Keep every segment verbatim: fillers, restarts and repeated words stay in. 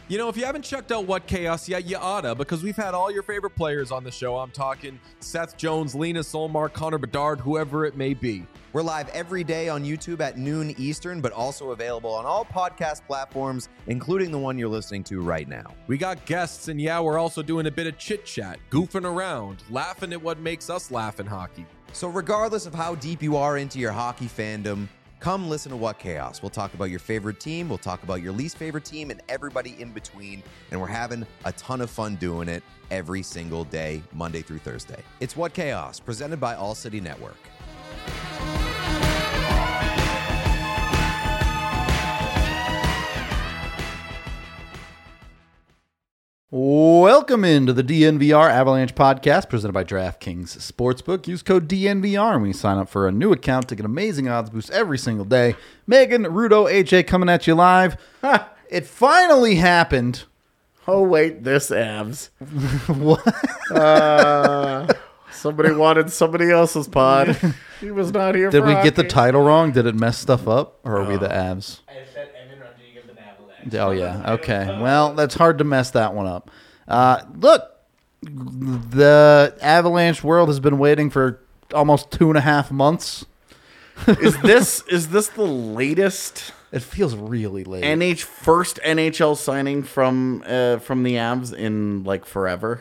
You know, if you haven't checked out What Chaos yet, you oughta, because we've had all your favorite players on the show. I'm talking Seth Jones, Lena Solmark, Connor Bedard, whoever it may be. We're live every day on YouTube at noon Eastern, but also available on all podcast platforms, including the one you're listening to right now. We got guests, and yeah, we're also doing a bit of chit-chat, goofing around, laughing at what makes us laugh in hockey. So regardless of how deep you are into your hockey fandom, come listen to What Chaos. We'll talk about your favorite team, we'll talk about your least favorite team, and everybody in between, and we're having a ton of fun doing it every single day, Monday through Thursday. It's What Chaos, presented by All City Network. Welcome into the D N V R Avalanche podcast presented by DraftKings Sportsbook. Use code D N V R when you sign up for a new account to get amazing odds boosts every single day. Megan, Rudo, A J coming at you live. Ha, it finally happened. Oh, wait, this Avs. What? Uh, somebody wanted somebody else's pod. He was not here Did for we hockey. get the title wrong? Did it mess stuff up? Or are we the Avs? I said Evan Rodriguez and Avalanche. Oh, yeah. Okay. Well, that's hard to mess that one up. Uh, look, the Avalanche world has been waiting for almost two and a half months. Is this is this the latest It feels really late. N H first N H L signing from uh, from the Avs in like forever?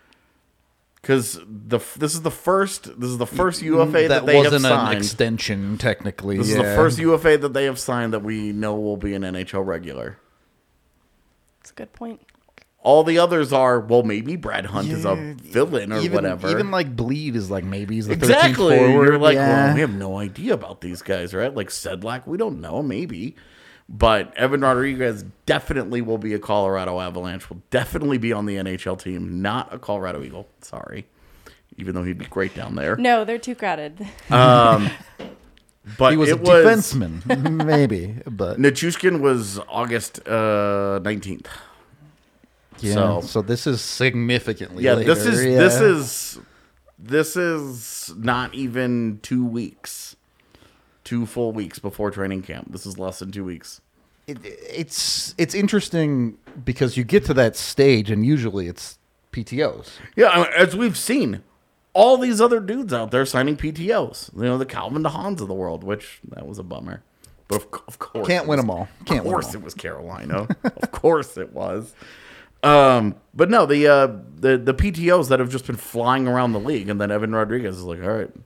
Because the this is the first this is the first U F A that, that they wasn't have an signed. extension, technically. This yeah. is the first U F A that they have signed that we know will be an N H L regular. That's a good point. All the others are, well, maybe Brad Hunt is Yeah, a villain or even, whatever. Even like Bleed is like maybe he's the Exactly. thirteenth forward. You're like, yeah. well, we have no idea about these guys, right? Like Sedlak, we don't know, maybe. But Evan Rodriguez definitely will be a Colorado Avalanche, will definitely be on the N H L team, not a Colorado Eagle. Sorry. Even though he'd be great down there. No, they're too crowded. Um, but he was it a was, defenseman, maybe. But Nichushkin was August uh, nineteenth. yeah, so- so, this is significantly Yeah, later. this is yeah. this is this is not even two weeks, two full weeks before training camp. This is less than two weeks. It, it's it's interesting because you get to that stage and usually it's P T Os. Yeah, I mean, as we've seen, all these other dudes out there signing P T Os. You know, the Calvin DeHaans of the world, which that was a bummer. But of, of course, Can't it win was- them all. Can't of win course, them all. it was Carolina. Of course, it was. Um, but no, the uh, the the P T Os that have just been flying around the league, and then Evan Rodriguez is like, all right.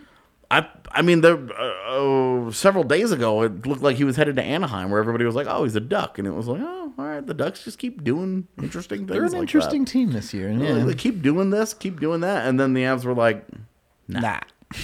I I mean, there uh, oh, several days ago, it looked like he was headed to Anaheim, where everybody was like, oh, he's a Duck, and it was like, oh, all right, the Ducks just keep doing interesting things. They're an like interesting that. team this year. Yeah. Yeah. They keep doing this, keep doing that, and then the Avs were like, nah. Nah.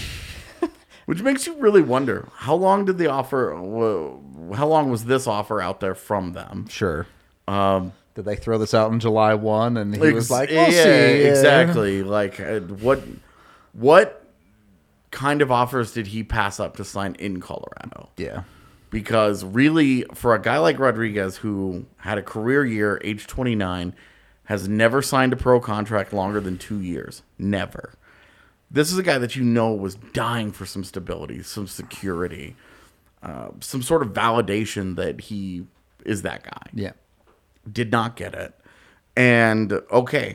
Which makes you really wonder, how long did the offer, wh- how long was this offer out there from them? Sure. Um, Did they throw this out in July first and he ex- was like, we'll yeah, see. Yeah. exactly. Like, uh, what, what kind of offers did he pass up to sign in Colorado? Yeah. Because really, for a guy like Rodriguez, who had a career year, age twenty-nine, has never signed a pro contract longer than two years. Never. This is a guy that you know was dying for some stability, some security, uh, some sort of validation that he is that guy. Yeah. Did not get it. And, okay,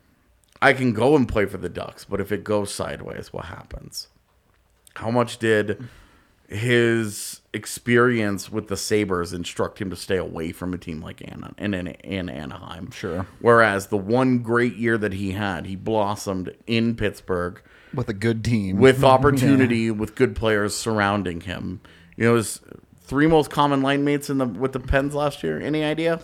I can go and play for the Ducks, but if it goes sideways, what happens? How much did his experience with the Sabres instruct him to stay away from a team like Anna in, in, in Anaheim? Sure. Whereas the one great year that he had, he blossomed in Pittsburgh With a good team. with opportunity, with good players surrounding him. You know, his three most common line mates in the with the Pens last year. Any idea?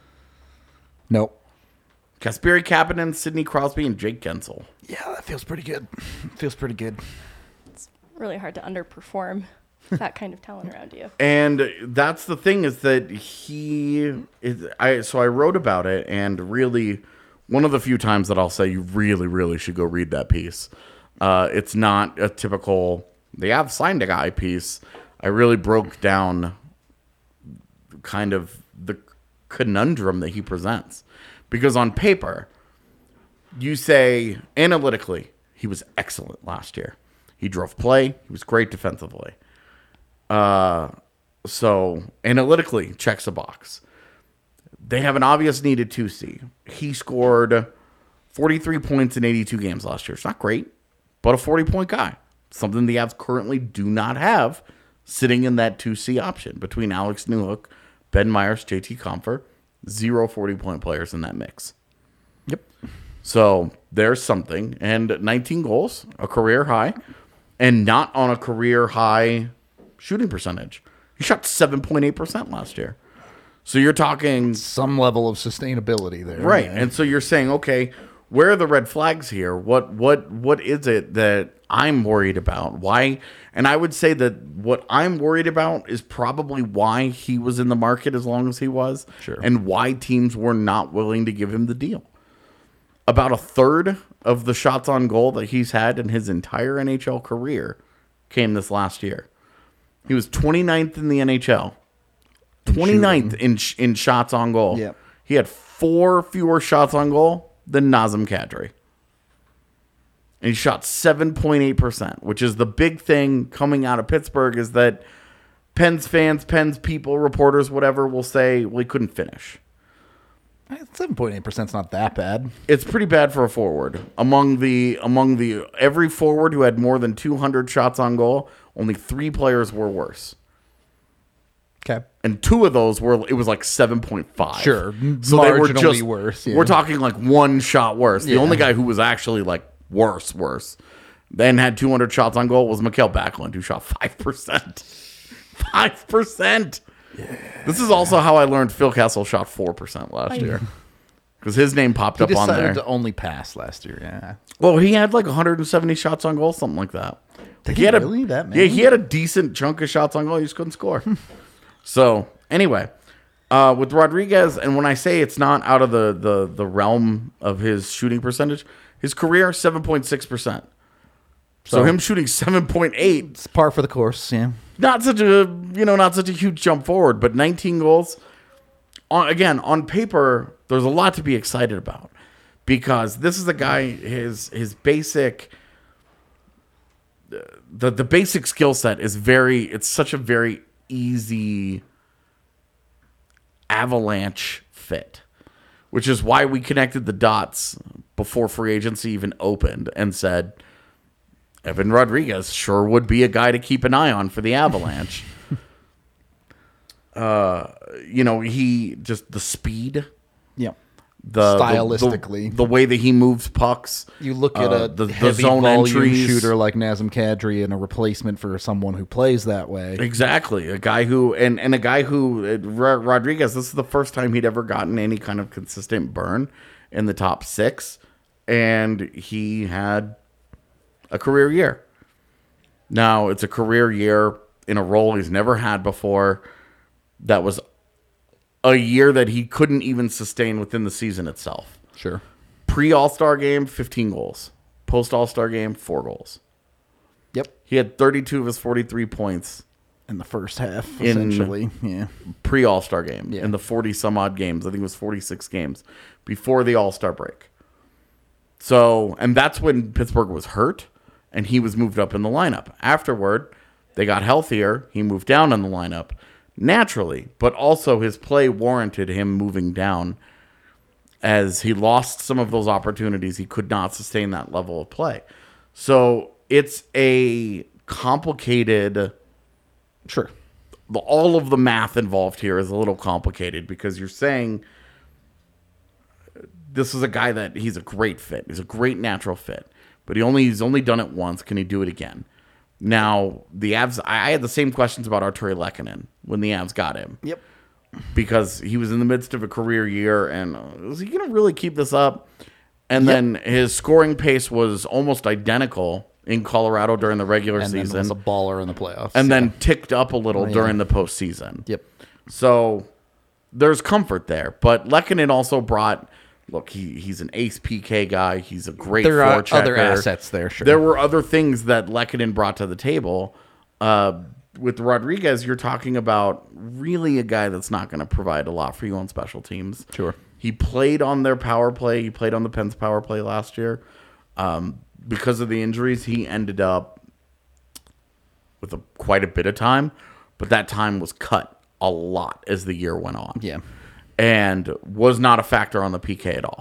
Nope. Kasperi Kapanen, Sidney Crosby, and Jake Gensel. Yeah, that feels pretty good. Feels pretty good. Really hard to underperform that kind of talent around you. And that's the thing is that he is. I so I wrote about it, and really, one of the few times that I'll say you really, really should go read that piece. Uh, it's not a typical they have signed a guy piece. I really broke down kind of the conundrum that he presents, because on paper, you say analytically he was excellent last year. He drove play. He was great defensively. Uh, so analytically, checks a box. They have an obvious need at two C. He scored forty-three points in eighty-two games last year. It's not great, but a forty-point guy. Something the Avs currently do not have sitting in that two C option between Alex Newhook, Ben Myers, J T Compher. Zero forty-point players in that mix. Yep. So there's something. And nineteen goals, a career high, and not on a career high shooting percentage. He shot seven point eight percent last year. So you're talking... Some level of sustainability there. Right. Yeah. And so you're saying, okay, where are the red flags here? What what what is it that I'm worried about? Why? And I would say that what I'm worried about is probably why he was in the market as long as he was. Sure. And why teams were not willing to give him the deal. About a third of the shots on goal that he's had in his entire N H L career came this last year. He was twenty-ninth in the N H L. twenty-ninth in in shots on goal. Yep. He had four fewer shots on goal than Nazem Kadri. And he shot seven point eight percent, which is the big thing coming out of Pittsburgh is that Pens fans, Pens people, reporters, whatever, will say, well, he couldn't finish. seven point eight percent is not that bad. It's pretty bad for a forward. Among the among the every forward who had more than two hundred shots on goal, only three players were worse. Okay. And two of those were, it was like seven point five. Sure. So they were Marginally just worse, yeah. We're talking like one shot worse. The Yeah. only guy who was actually like worse, worse, then had two hundred shots on goal was Mikael Backlund, who shot five percent. five percent. Yeah. This is also how I learned Phil Kessel shot four percent last year. Because his name popped He up on decided there. to only pass last year, yeah. Well, he had like one hundred seventy shots on goal, something like that. Did he he had really? a, That Yeah, many? he had a decent chunk of shots on goal. He just couldn't score. So, anyway, uh, with Rodriguez, and when I say it's not out of the, the, the realm of his shooting percentage, his career, seven point six percent. So, So- him shooting seven point eight, It's par for the course, yeah. not such a, you know, not such a huge jump forward, but nineteen goals. On, again, on paper, there's a lot to be excited about because this is a guy, his his basic, the the basic skill set is very, it's such a very easy avalanche fit, which is why we connected the dots before free agency even opened and said, Evan Rodriguez sure would be a guy to keep an eye on for the Avalanche. uh, you know, he just the speed, Yeah. the Stylistically. the, the way that he moves pucks. You look at uh, a the, the heavy zone volume entries. shooter like Nazem Kadri and a replacement for someone who plays that way. Exactly, a guy who and and a guy who uh, Ro- Rodriguez. This is the first time he'd ever gotten any kind of consistent burn in the top six, and he had a career year. Now it's a career year in a role he's never had before. That was a year that he couldn't even sustain within the season itself. Sure. Pre All-Star game, fifteen goals. Post All-Star game, four goals. Yep. He had thirty-two of his forty-three points In the first half, In- essentially. Yeah. pre All-Star game Yeah. in the forty some odd games. I think it was forty-six games before the All-Star break. So, and that's when Pittsburgh was hurt and he was moved up in the lineup. Afterward, they got healthier. He moved down in the lineup naturally, but also his play warranted him moving down as he lost some of those opportunities. He could not sustain that level of play. So it's a complicated, Sure. all of the math involved here is a little complicated because you're saying this is a guy that he's a great fit. He's a great natural fit, but he only he's only done it once. Can he do it again? Now, the Avs, I I had the same questions about Arturi Lehkonen when the Avs got him. Yep. Because he was in the midst of a career year, and uh, is he going to really keep this up? And Yep. then his scoring pace was almost identical in Colorado during the regular And then season, was a baller in the playoffs. and Yeah. then ticked up a little Oh, yeah. during the postseason. Yep. So there's comfort there. But Lehkonen also brought, look, he he's an ace P K guy. He's a great There are forechecker. other assets there, sure. There were other things that Lehkonen brought to the table. Uh, with Rodriguez, you're talking about really a guy that's not going to provide a lot for you on special teams. Sure. He played on their power play. He played on the Pens power play last year. Um, because of the injuries, he ended up with a, quite a bit of time, but that time was cut a lot as the year went on. Yeah. and was not a factor on the P K at all.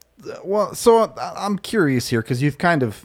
Well, so I- I'm curious here because you've kind of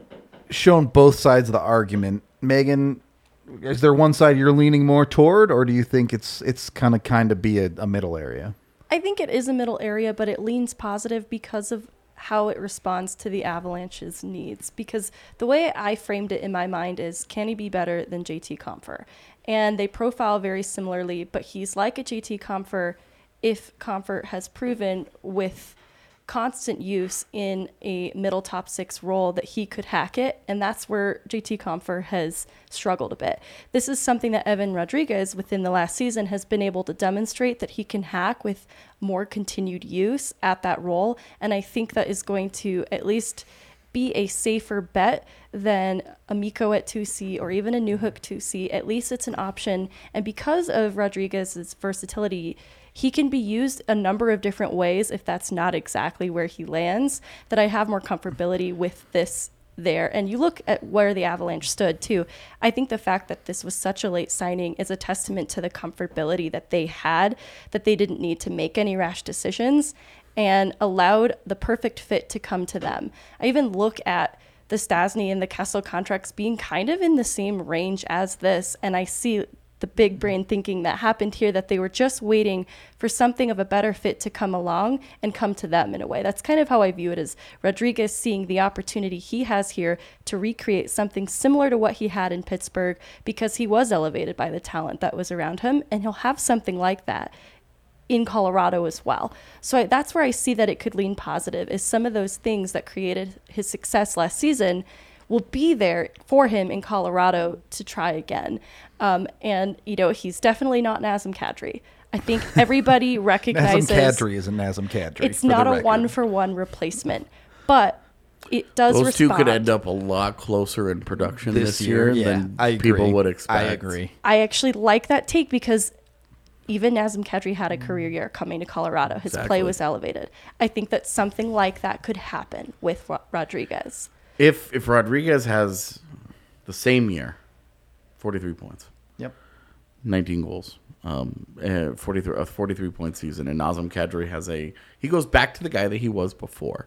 shown both sides of the argument. Megan, is there one side you're leaning more toward, or do you think it's it's kind of kind of be a, a middle area? I think it is a middle area, but it leans positive because of how it responds to the Avalanche's needs. Because the way I framed it in my mind is, can he be better than J T Compher? And they profile very similarly, but he's like a J T Compher if Compher has proven with constant use in a middle top six role that he could hack it, and that's where J T Compher has struggled a bit. This is something that Evan Rodriguez within the last season has been able to demonstrate that he can hack with more continued use at that role, and I think that is going to at least be a safer bet than a Mikko at two C or even a Newhook two C. At least it's an option, and because of Rodriguez's versatility, he can be used a number of different ways if that's not exactly where he lands, that I have more comfortability with this there. And you look at where the Avalanche stood too. I think the fact that this was such a late signing is a testament to the comfortability that they had, that they didn't need to make any rash decisions and allowed the perfect fit to come to them. I even look at the Stastny and the Kessel contracts being kind of in the same range as this, and I see the big brain thinking that happened here, that they were just waiting for something of a better fit to come along and come to them in a way. That's kind of how I view it, as Rodriguez seeing the opportunity he has here to recreate something similar to what he had in Pittsburgh, because he was elevated by the talent that was around him, and he'll have something like that in Colorado as well. So I, that's where I see that it could lean positive, is some of those things that created his success last season will be there for him in Colorado to try again. Um, and, you know, he's definitely not Nazem Kadri. I think everybody recognizes... Nazem Kadri isn't Nazem Kadri. It's not a one-for-one replacement, but it does Those respond. two could end up a lot closer in production this, This year, year, yeah, than I agree. people would expect. I agree. I actually like that take, because even Nazem Kadri had a career year coming to Colorado. His Exactly. play was elevated. I think that something like that could happen with Ro- Rodriguez. If if Rodriguez has the same year, forty-three points, Yep. nineteen goals, um, uh, forty-three a forty-three point season, and Nazem Kadri has a he goes back to the guy that he was before.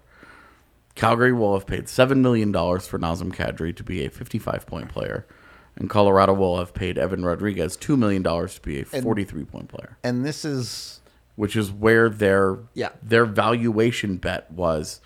Calgary will have paid seven million dollars for Nazem Kadri to be a fifty-five point player, and Colorado will have paid Evan Rodriguez two million dollars to be a forty-three point player, And this is... which is where their Yeah. their valuation bet was.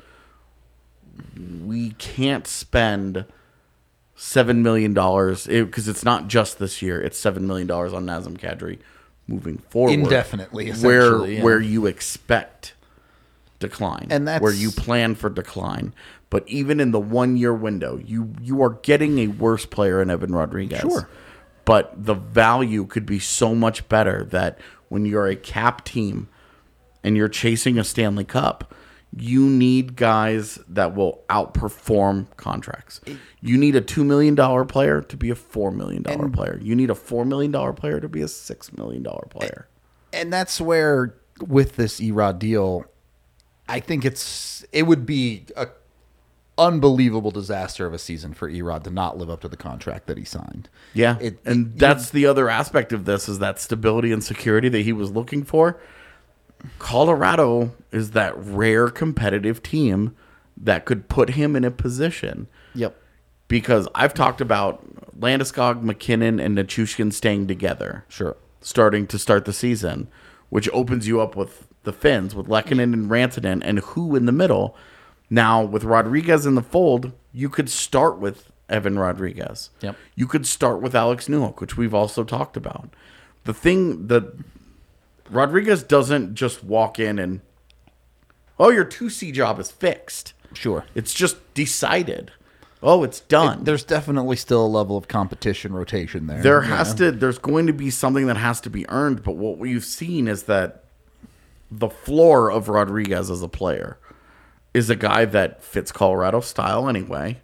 We can't spend seven million dollars because it, it's not just this year. It's seven million dollars on Nazem Kadri moving forward Indefinitely, where essentially, yeah. where you expect decline, And that's- where you plan for decline. But even in the one year window, you you are getting a worse player in Evan Rodriguez. Sure. But the value could be so much better that when you're a cap team and you're chasing a Stanley Cup, you need guys that will outperform contracts. You need a two million dollars player to be a four million dollars player. You need a four million dollars player to be a six million dollars player. And that's where, with this Erod deal, I think it's it would be a unbelievable disaster of a season for Erod to not live up to the contract that he signed. Yeah. It- and it- that's the other aspect of this, is that stability and security that he was looking for. Colorado is that rare competitive team that could put him in a position. Yep. Because I've talked about Landeskog, McKinnon, and Nichushkin staying together. Sure. Starting to start the season, which opens you up with the Finns, with Lehkonen and Rantanen, and who in the middle. Now, with Rodriguez in the fold, you could start with Evan Rodriguez. Yep. You could start with Alex Newhook, which we've also talked about. The thing that Rodriguez doesn't just walk in and, oh, your two C job is fixed. Sure. It's just decided. Oh, it's done. There's definitely still a level of competition rotation there. There Yeah. has to, there's going to be something that has to be earned, but what we've seen is that the floor of Rodriguez as a player is a guy that fits Colorado style anyway,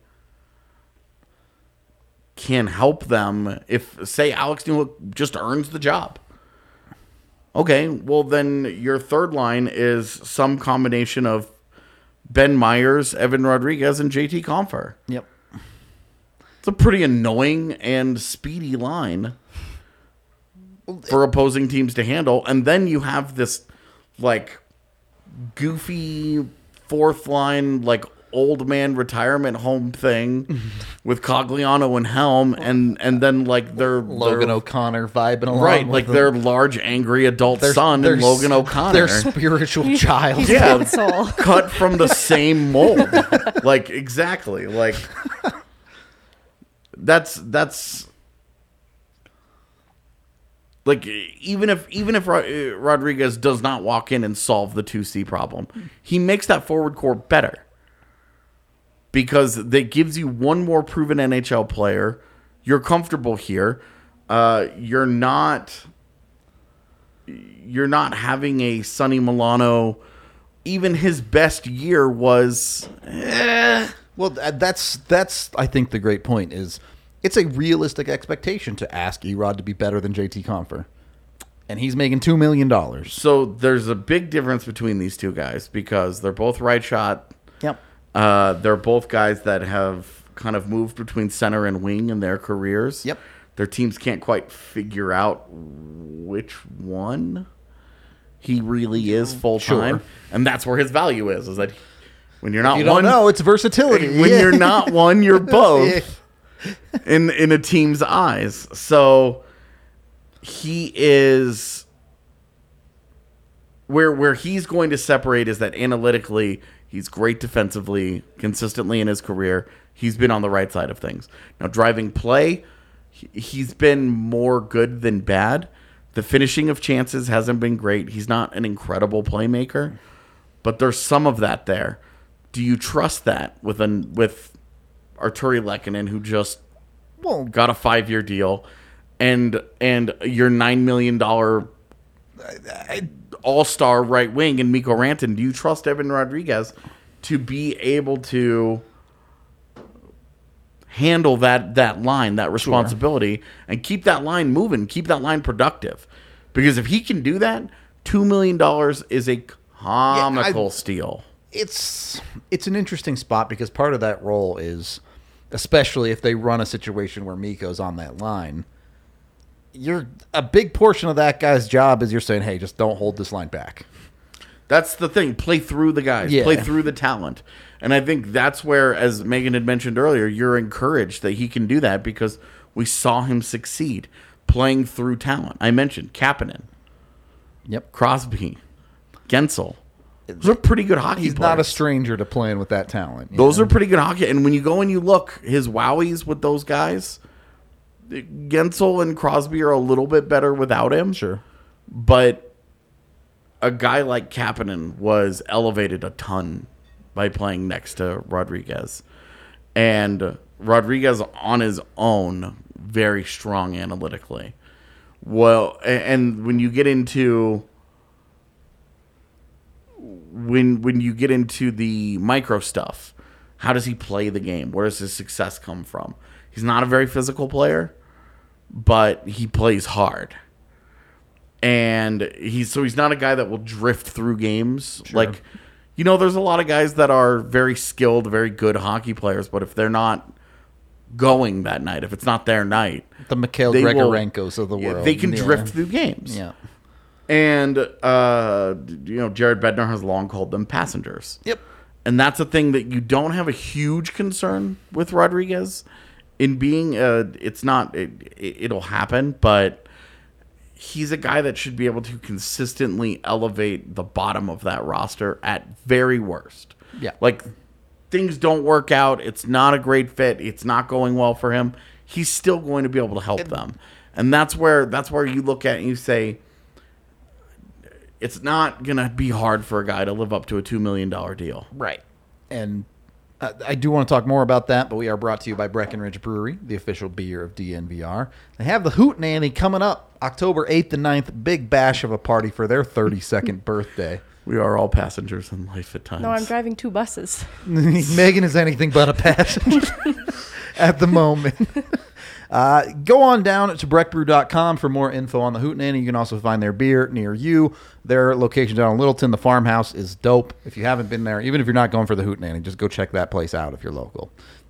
can help them if, say, Alex Newhook just earns the job. Okay, well, then your third line is some combination of Ben Myers, Evan Rodriguez, and J T Compher. Yep. It's a pretty annoying and speedy line for opposing teams to handle. And then you have this like goofy fourth line, like old man retirement home thing with Cogliano and Helm, and and then like their Logan their, O'Connor vibing along. right, with like them. their large angry adult Their- son their and s- Logan O'Connor. Their spiritual child. He's Yeah. yeah. soul. Cut from the same mold. Like exactly. Like that's that's like even if even if Ro- Rodriguez does not walk in and solve the two C problem, he makes that forward core better. Because that gives you one more proven N H L player. You're comfortable here. Uh, you're not you're not having a Sonny Milano. Even his best year was eh. Well, th- that's that's I think the great point is it's a realistic expectation to ask Erod to be better than J T Compher, and he's making two million dollars. So there's a big difference between these two guys because they're both right shot. Yep. Uh, they're both guys that have kind of moved between center and wing in their careers. Yep. Their teams can't quite figure out which one he really is full time, Sure. and that's where his value is. Is that when you're not You one, don't know. It's versatility. when Yeah. you're not one, you're both in in a team's eyes. So he is where where he's going to separate is that analytically he's great defensively, consistently in his career. He's been on the right side of things. Now driving play, he- he's been more good than bad. The finishing of chances hasn't been great. He's not an incredible playmaker, but there's some of that there. Do you trust that with an with Arturi Lehkonen, who just Well, got a five year deal, and and your nine million dollar all star right wing in Mikko Rantanen? Do you trust Evan Rodriguez to be able to handle that that line, that responsibility, and keep that line moving, keep that line productive? Because if he can do that, two million dollars is a comical I- steal. it's it's an interesting spot because part of that role is, especially if they run a situation where Mikko's on that line, you're a big portion of that guy's job is you're saying, hey, just don't hold this line back. That's the thing. Play through the guys. Yeah. Play through the talent. And I think that's where, as Megan had mentioned earlier, you're encouraged that he can do that because we saw him succeed playing through talent. I mentioned Kapanen, Yep. Crosby, Gensel. Those are pretty good hockey He's players. not a stranger to playing with that talent. you Those know? are pretty good hockey. And when you go and you look, his wowies with those guys, Gensel and Crosby are a little bit better without him. Sure. But a guy like Kapanen was elevated a ton by playing next to Rodriguez. And Rodriguez on his own, very strong analytically. Well, a- and when you get into when when you get into the micro stuff, how does he play the game? Where does his success come from? He's not a very physical player, but he plays hard. And he's so he's not a guy that will drift through games. Like, you know, there's a lot of guys that are very skilled, very good hockey players, but if they're not going that night, if it's not their night, The Mikhail they will- Gregorenkos of the world. they can Yeah. drift through games. Yeah. And uh, you know, Jared Bednar has long called them passengers. Yep. And that's a thing that you don't have a huge concern with Rodriguez in being. Uh, it's not. It, it, it'll happen, but he's a guy that should be able to consistently elevate the bottom of that roster at very worst. Yeah. Like things don't work out. It's not a great fit. It's not going well for him. He's still going to be able to help them. And that's where that's where you look at it and you say, it's not going to be hard for a guy to live up to a two million dollars deal. Right. And I, I do want to talk more about that, but we are brought to you by Breckenridge Brewery, the official beer of D N V R. They have the Hootenanny coming up October eighth and ninth, big bash of a party for their thirty-second birthday. We are all passengers in life at times. No, I'm driving two buses. Megan is anything but a passenger at the moment. Uh, go on down to breck brew dot com for more info on the Hootenanny. You can also find their beer near you. Their location down in Littleton, the farmhouse, is dope. If you haven't been there, even if you're not going for the Hootenanny, just go check that place out if you're local.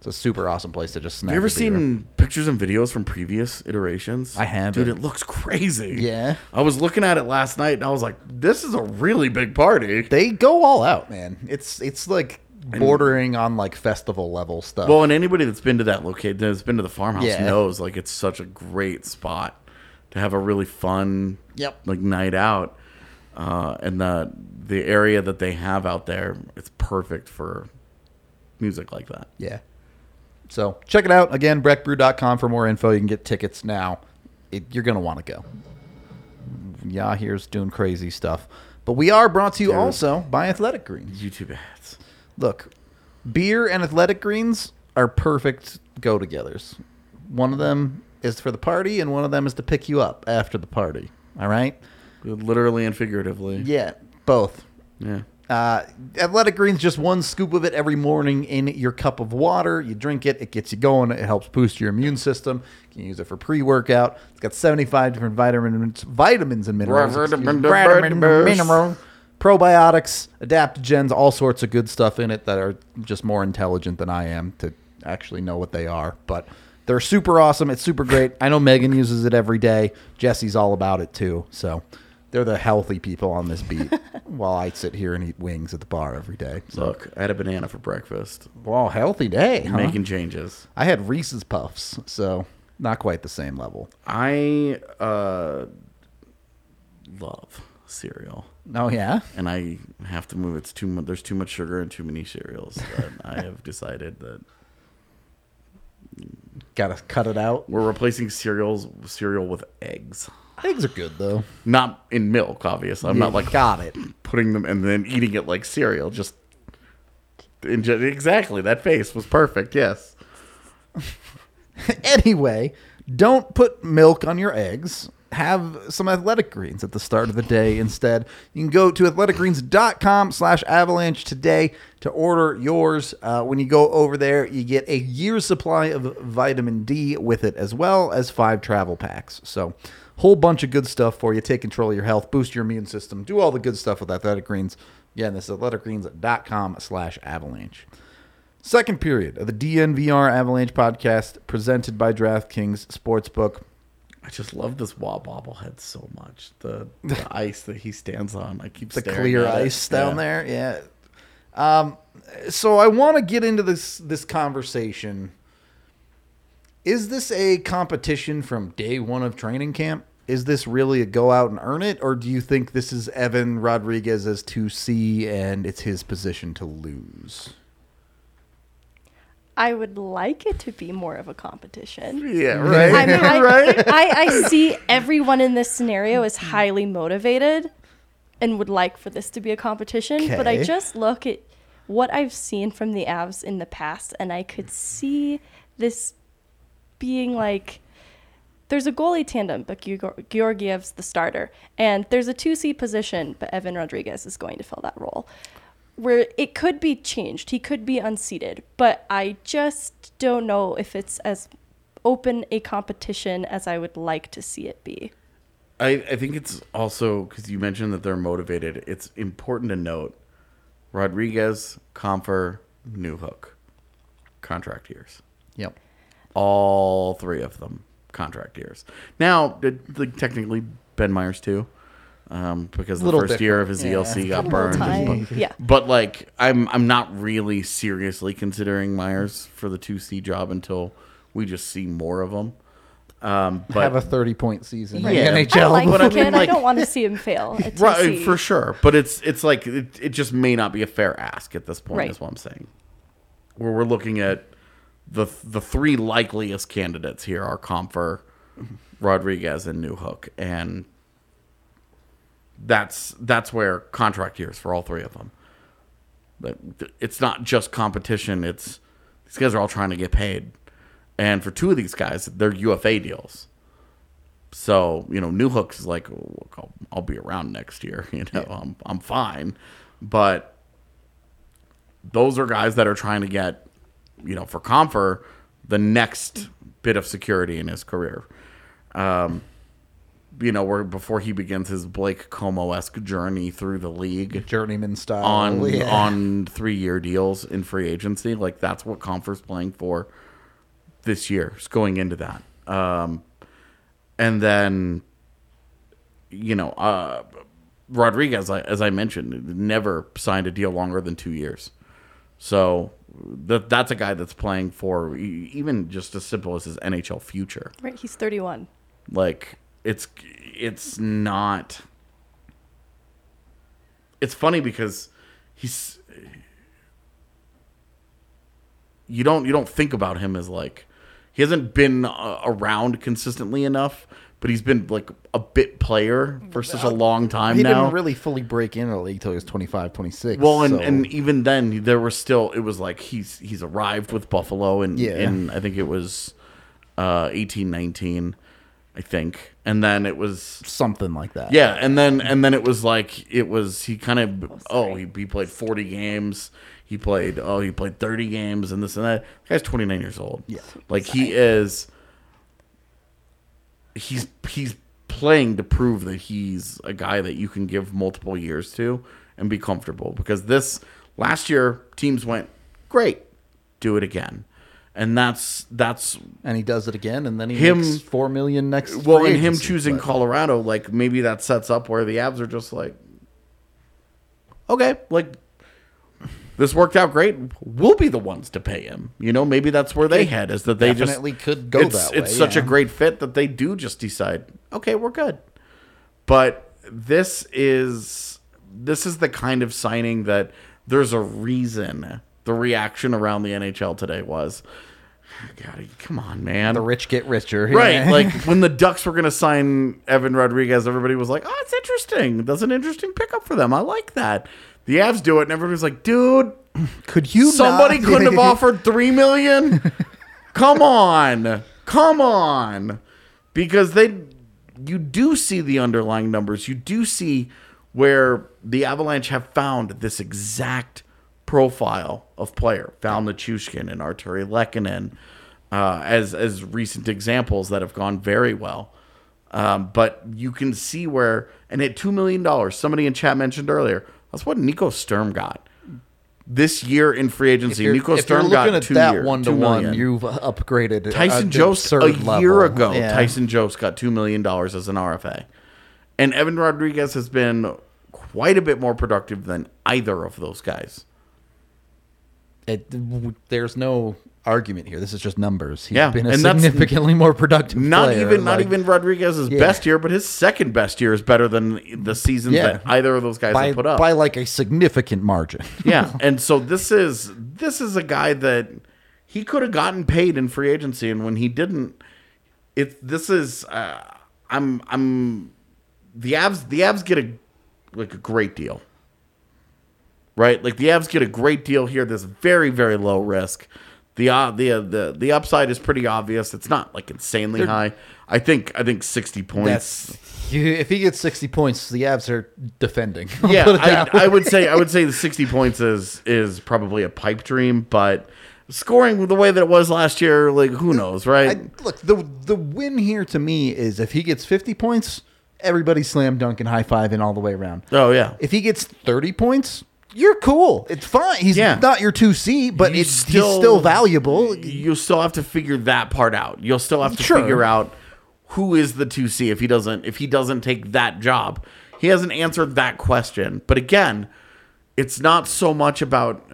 It's a super awesome place to just snag. Have you ever a beer. seen pictures and videos from previous iterations? I have. Dude, it looks crazy. Yeah. I was looking at it last night and I was like, this is a really big party. They go all out, man. It's it's like bordering on like festival level stuff. Well, and anybody that's been to that location, that's been to the farmhouse, Yeah. knows like it's such a great spot to have a really fun, Yep. like night out. Uh, and the the area that they have out there, it's perfect for music like that. Yeah. So check it out. Again, breck brew dot com for more info. You can get tickets now. It, you're going to want to go. Yeah, here's doing crazy stuff. But we are brought to you Dude. also by Athletic Greens. YouTube ads. Look, beer and Athletic Greens are perfect go-togethers. One of them is for the party, and one of them is to pick you up after the party. All right? Literally and figuratively. Yeah, both. Yeah. Uh, Athletic Greens, just one scoop of it every morning in your cup of water. You drink it, it gets you going. It helps boost your immune system. You can use it for pre-workout. It's got seventy-five different vitamins, vitamins and minerals. excuse me. Vitamin, mineral, probiotics, adaptogens, all sorts of good stuff in it that are just more intelligent than I am to actually know what they are. But they're super awesome. It's super great. I know Megan uses it every day. Jesse's all about it too. So they're the healthy people on this beat while I sit here and eat wings at the bar every day. So, Look, I had a banana for breakfast. well, healthy day, huh? Making changes. I had Reese's Puffs, so not quite the same level. I uh, love cereal. Oh, yeah? And I have to move. It's too much. There's too much sugar and too many cereals. That I have decided that Got to cut it out. we're replacing cereals cereal with eggs. Eggs are good, though. Not in milk, obviously. I'm not like Got it. putting them and then eating it like cereal. Just inge- exactly that face was perfect. Yes. Anyway, don't put milk on your eggs. Have some Athletic Greens at the start of the day instead. You can go to athletic greens dot com slash avalanche today to order yours. Uh, when you go over there, you get a year's supply of vitamin D with it, as well as five travel packs. So, whole bunch of good stuff for you. Take control of your health, boost your immune system, do all the good stuff with Athletic Greens. Again, this is athletic greens dot com slash avalanche. Second period of the D N V R Avalanche podcast presented by DraftKings Sportsbook. I just love this wah bobblehead so much. The, the ice that he stands on. I keep The staring clear at it. ice down Yeah. there, yeah. Um, so I want to get into this this conversation. Is this a competition from day one of training camp? Is this really a go out and earn it, or do you think this is Evan Rodriguez as two C and it's his position to lose? I would like it to be more of a competition. Yeah, right. I, mean, I, right. I, I see everyone in this scenario is highly motivated and would like for this to be a competition. But I Okay. just look at what I've seen from the Avs in the past, and I could see this being like, there's a goalie tandem, but Georg- Georgiev's the starter. And there's a two C position, but Evan Rodriguez is going to fill that role. Where it could be changed. He could be unseated. But I just don't know if it's as open a competition as I would like to see it be. I, I think it's also, because you mentioned that they're motivated, it's important to note Rodriguez, Comfer, Newhook, contract years. Yep. All three of them, contract years. Now, did, like, technically, Ben Myers too, um, because the Little first year different. of his Yeah. E L C got A little burned. time. But, Yeah. but, like, I'm I'm not really seriously considering Myers for the two C job until we just see more of him. Um, but Have a thirty-point season in Yeah. the N H I L. like but the I mean, kid. I like- don't want to see him fail at two C. right, for sure. But it's it's like it, it just may not be a fair ask at this point. Right. Is what I'm saying. Where we're looking at the the three likeliest candidates here are Comfer, Rodriguez, and Newhook, and that's that's where contract years for all three of them. But it's not just competition. It's these guys are all trying to get paid, and for two of these guys, they're U F A deals. So, you know, Newhook is like, oh, look, I'll, I'll be around next year. You know, I'm I'm fine. But those are guys that are trying to get, you know, for Comfer, the next bit of security in his career. Um, you know, where before he begins his Blake Como-esque journey through the league Journeyman style. on yeah. on three year deals in free agency. Like that's what Comfort's playing for this year. It's going into that, um, and then you know, uh, Rodriguez, as I mentioned, never signed a deal longer than two years. So that that's a guy that's playing for even just as simple as his N H L future. Right, he's thirty-one. Like it's it's not. It's funny because he's. You don't you don't think about him as like he hasn't been uh, around consistently enough, but he's been like a bit player for such a long time he now. didn't really fully break into the league until he was twenty-five, twenty-six. Well, and, so. and even then, there was still, it was like he's he's arrived with Buffalo in, Yeah. in I think it was uh, eighteen nineteen, I think. And then it was, something like that. yeah, and then and then it was like, it was, he kind of, oh, he, he played forty games. He played, oh, he played thirty games and this and that. The guy's twenty-nine years old. Yeah. Like he is, he's he's playing to prove that he's a guy that you can give multiple years to and be comfortable. Because this last year, teams went, great, do it again, and that's that's And he does it again, and then he Him- makes four million next. well, free and him agency, choosing but- Colorado, like maybe that sets up where the Avs are just like, okay, like. This worked out great. We'll be the ones to pay him. You know, maybe that's where they head is that they just definitely could go it's, that way, It's such yeah. a great fit that they do just decide, okay, we're good. But this is this is the kind of signing that there's a reason the reaction around the N H L today was, God, come on, man. The rich get richer. Right, Yeah. like when the Ducks were going to sign Evan Rodriguez, everybody was like, "Oh, it's interesting. That's an interesting pickup for them. I like that." The Avs do it, and everybody's like, "Dude, could you? somebody not- couldn't have offered three million? Come on, come on!" Because they, you do see the underlying numbers. You do see where the Avalanche have found this exact profile of player. Val Nichushkin and Arturi Lehkonen uh, as as recent examples that have gone very well. Um, but you can see where, and at two million dollars, somebody in chat mentioned earlier, that's what Nico Sturm got. This year in free agency, If you're, Nico if you're Sturm looking got at two that year, one to two one, million. you've upgraded. Tyson a Jost a absurd year level. ago. Yeah. Tyson Jost got two million dollars as an R F A, and Evan Rodriguez has been quite a bit more productive than either of those guys. It, there's no argument here. This is just numbers. He's Yeah, been a and that's significantly more productive. Not player. even not like, even Rodriguez's Yeah. best year, but his second best year is better than the seasons Yeah. that either of those guys by have put up. by like a significant margin. Yeah, and so this is this is a guy that he could have gotten paid in free agency, and when he didn't, it this is uh, I'm I'm the Avs the Avs get a like a great deal, right? Like the Avs get a great deal here. There's very very low risk. The uh, the uh, the the upside is pretty obvious. It's not like insanely high. I think I think sixty points. That's you, if he gets sixty points, the Avs are defending. I'll Yeah, put it I, that I way. would say I would say the sixty points is is probably a pipe dream, but scoring the way that it was last year, like who knows, right? I, look, the the win here to me is if he gets fifty points, everybody's slam dunking, high fiving all the way around. oh yeah, If he gets thirty points, you're cool. It's fine. He's Yeah. not your two C, but You it's still, he's still valuable. You'll still have to figure that part out. You'll still have to Sure. figure out who is the two C if he doesn't if he doesn't take that job. He hasn't answered that question. But again, it's not so much about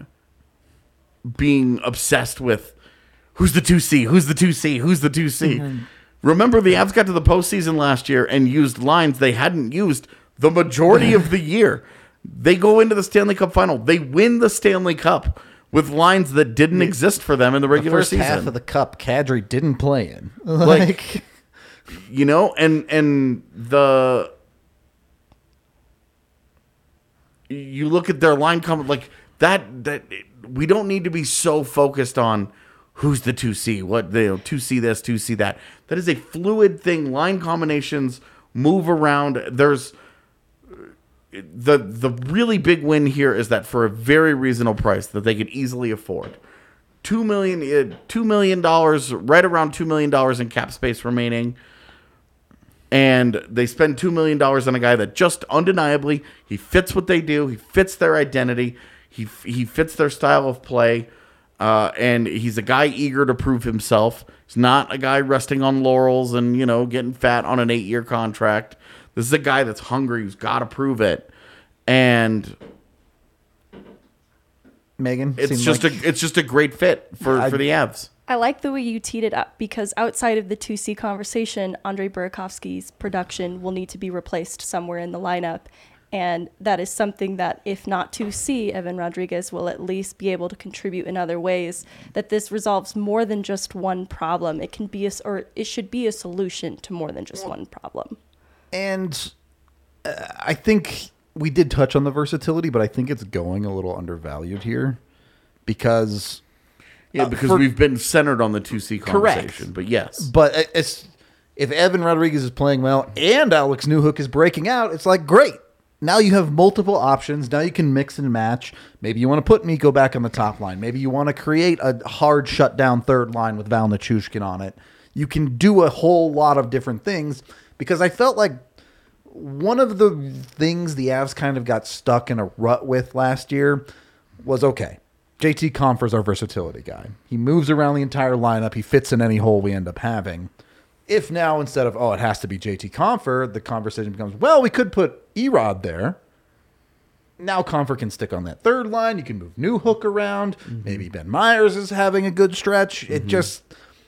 being obsessed with who's the two C, who's the two C, who's the two C. Mm-hmm. Remember, the Avs got to the postseason last year and used lines they hadn't used the majority of the year. They go into the Stanley Cup final. They win the Stanley Cup with lines that didn't exist for them in the The regular first season. half of the cup, Kadri didn't play in. Like- Like, you know, and and the you look at their line comment like that. That we don't need to be so focused on who's the two C, what the two C this, two C that. That is a fluid thing. Line combinations move around. There's the the really big win here is that for a very reasonable price that they could easily afford. Two million, uh, two million dollars, right around two million dollars in cap space remaining. And they spend two million dollars on a guy that just undeniably, he fits what they do. He fits their identity. He he fits their style of play. Uh, and he's a guy eager to prove himself. He's not a guy resting on laurels and, you know, getting fat on an eight-year contract. This is a guy that's hungry, who's got to prove it. And Megan, it's seemed just like- a it's just a great fit for, I- for the Avs. I like the way you teed it up because outside of the two C conversation, Andrei Burakovsky's production will need to be replaced somewhere in the lineup. And that is something that, if not two C, Evan Rodriguez will at least be able to contribute in other ways. That this resolves more than just one problem. It can be a, or it should be a solution to more than just one problem. And uh, I think we did touch on the versatility, but I think it's going a little undervalued here because... Yeah, Uh, because for- we've been centered on the two C Correct. conversation. But yes. But it's if Evan Rodriguez is playing well and Alex Newhook is breaking out, it's like, great. Now you have multiple options. Now you can mix and match. Maybe you want to put Mikko back on the top line. Maybe you want to create a hard shutdown third line with Val Nichushkin on it. You can do a whole lot of different things because I felt like one of the things the Avs kind of got stuck in a rut with last year was, okay, J T Compher's our versatility guy. He moves around the entire lineup. He fits in any hole we end up having. If now, instead of, oh, it has to be J T Compher, the conversation becomes, well, we could put Erod there. Now Compher can stick on that third line. You can move Newhook around. Mm-hmm. Maybe Ben Myers is having a good stretch. Mm-hmm. It just...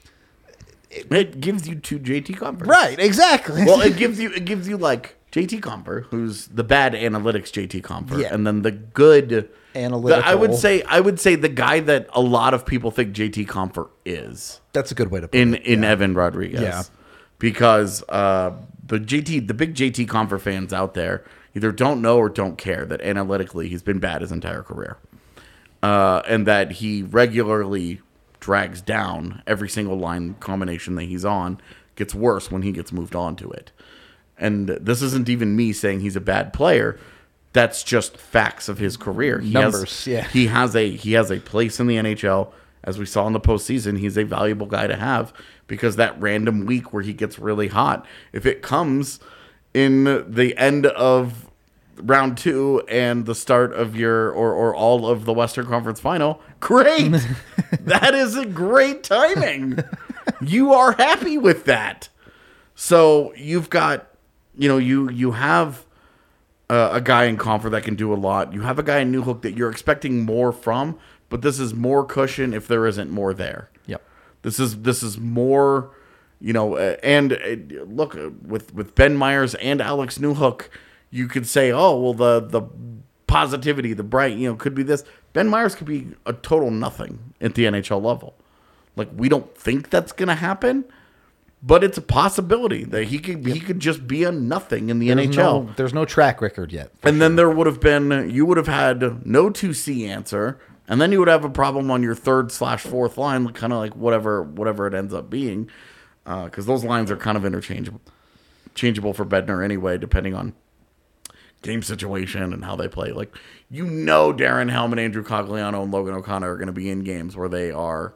It, it gives you two J T Compher. Right, exactly. Well, it gives you, it gives you like, J T Compher, who's the bad analytics J T Compher, Yeah. and then the good Analytical. the- I would say I would say the guy that a lot of people think J T Compher is That's a good way to put in it. in yeah. Evan Rodriguez. Yeah. Because uh, the J T the big J T Compher fans out there either don't know or don't care that analytically he's been bad his entire career. Uh, and that he regularly drags down every single line combination that he's on, gets worse when he gets moved on to it. And this isn't even me saying he's a bad player. That's just facts of his career. He Numbers, has, yeah. He has a he has a place in the N H L. As we saw in the postseason, he's a valuable guy to have because that random week where he gets really hot, if it comes in the end of round two and the start of your or or all of the Western Conference Final, great. That is a great timing. You are happy with that. So you've got, you know, you you have uh, a guy in Compher that can do a lot. You have a guy in Newhook that you're expecting more from, but this is more cushion if there isn't more there. Yep. This is this is more, you know, uh, and uh, look uh, with with Ben Myers and Alex Newhook, you could say, oh well, the the positivity, the bright, you know, could be this. Ben Myers could be a total nothing at the N H L level. Like we don't think that's gonna happen, but it's a possibility that he could he could just be a nothing in the There's N H L. No, there's no track record yet. And then there would have been, you would have had no two C answer, and then you would have a problem on your third slash fourth line, kind of like whatever whatever it ends up being, because uh, those lines are kind of interchangeable, changeable for Bednar anyway, depending on game situation and how they play. Like, you know, Darren Helm and Andrew Cogliano and Logan O'Connor are going to be in games where they are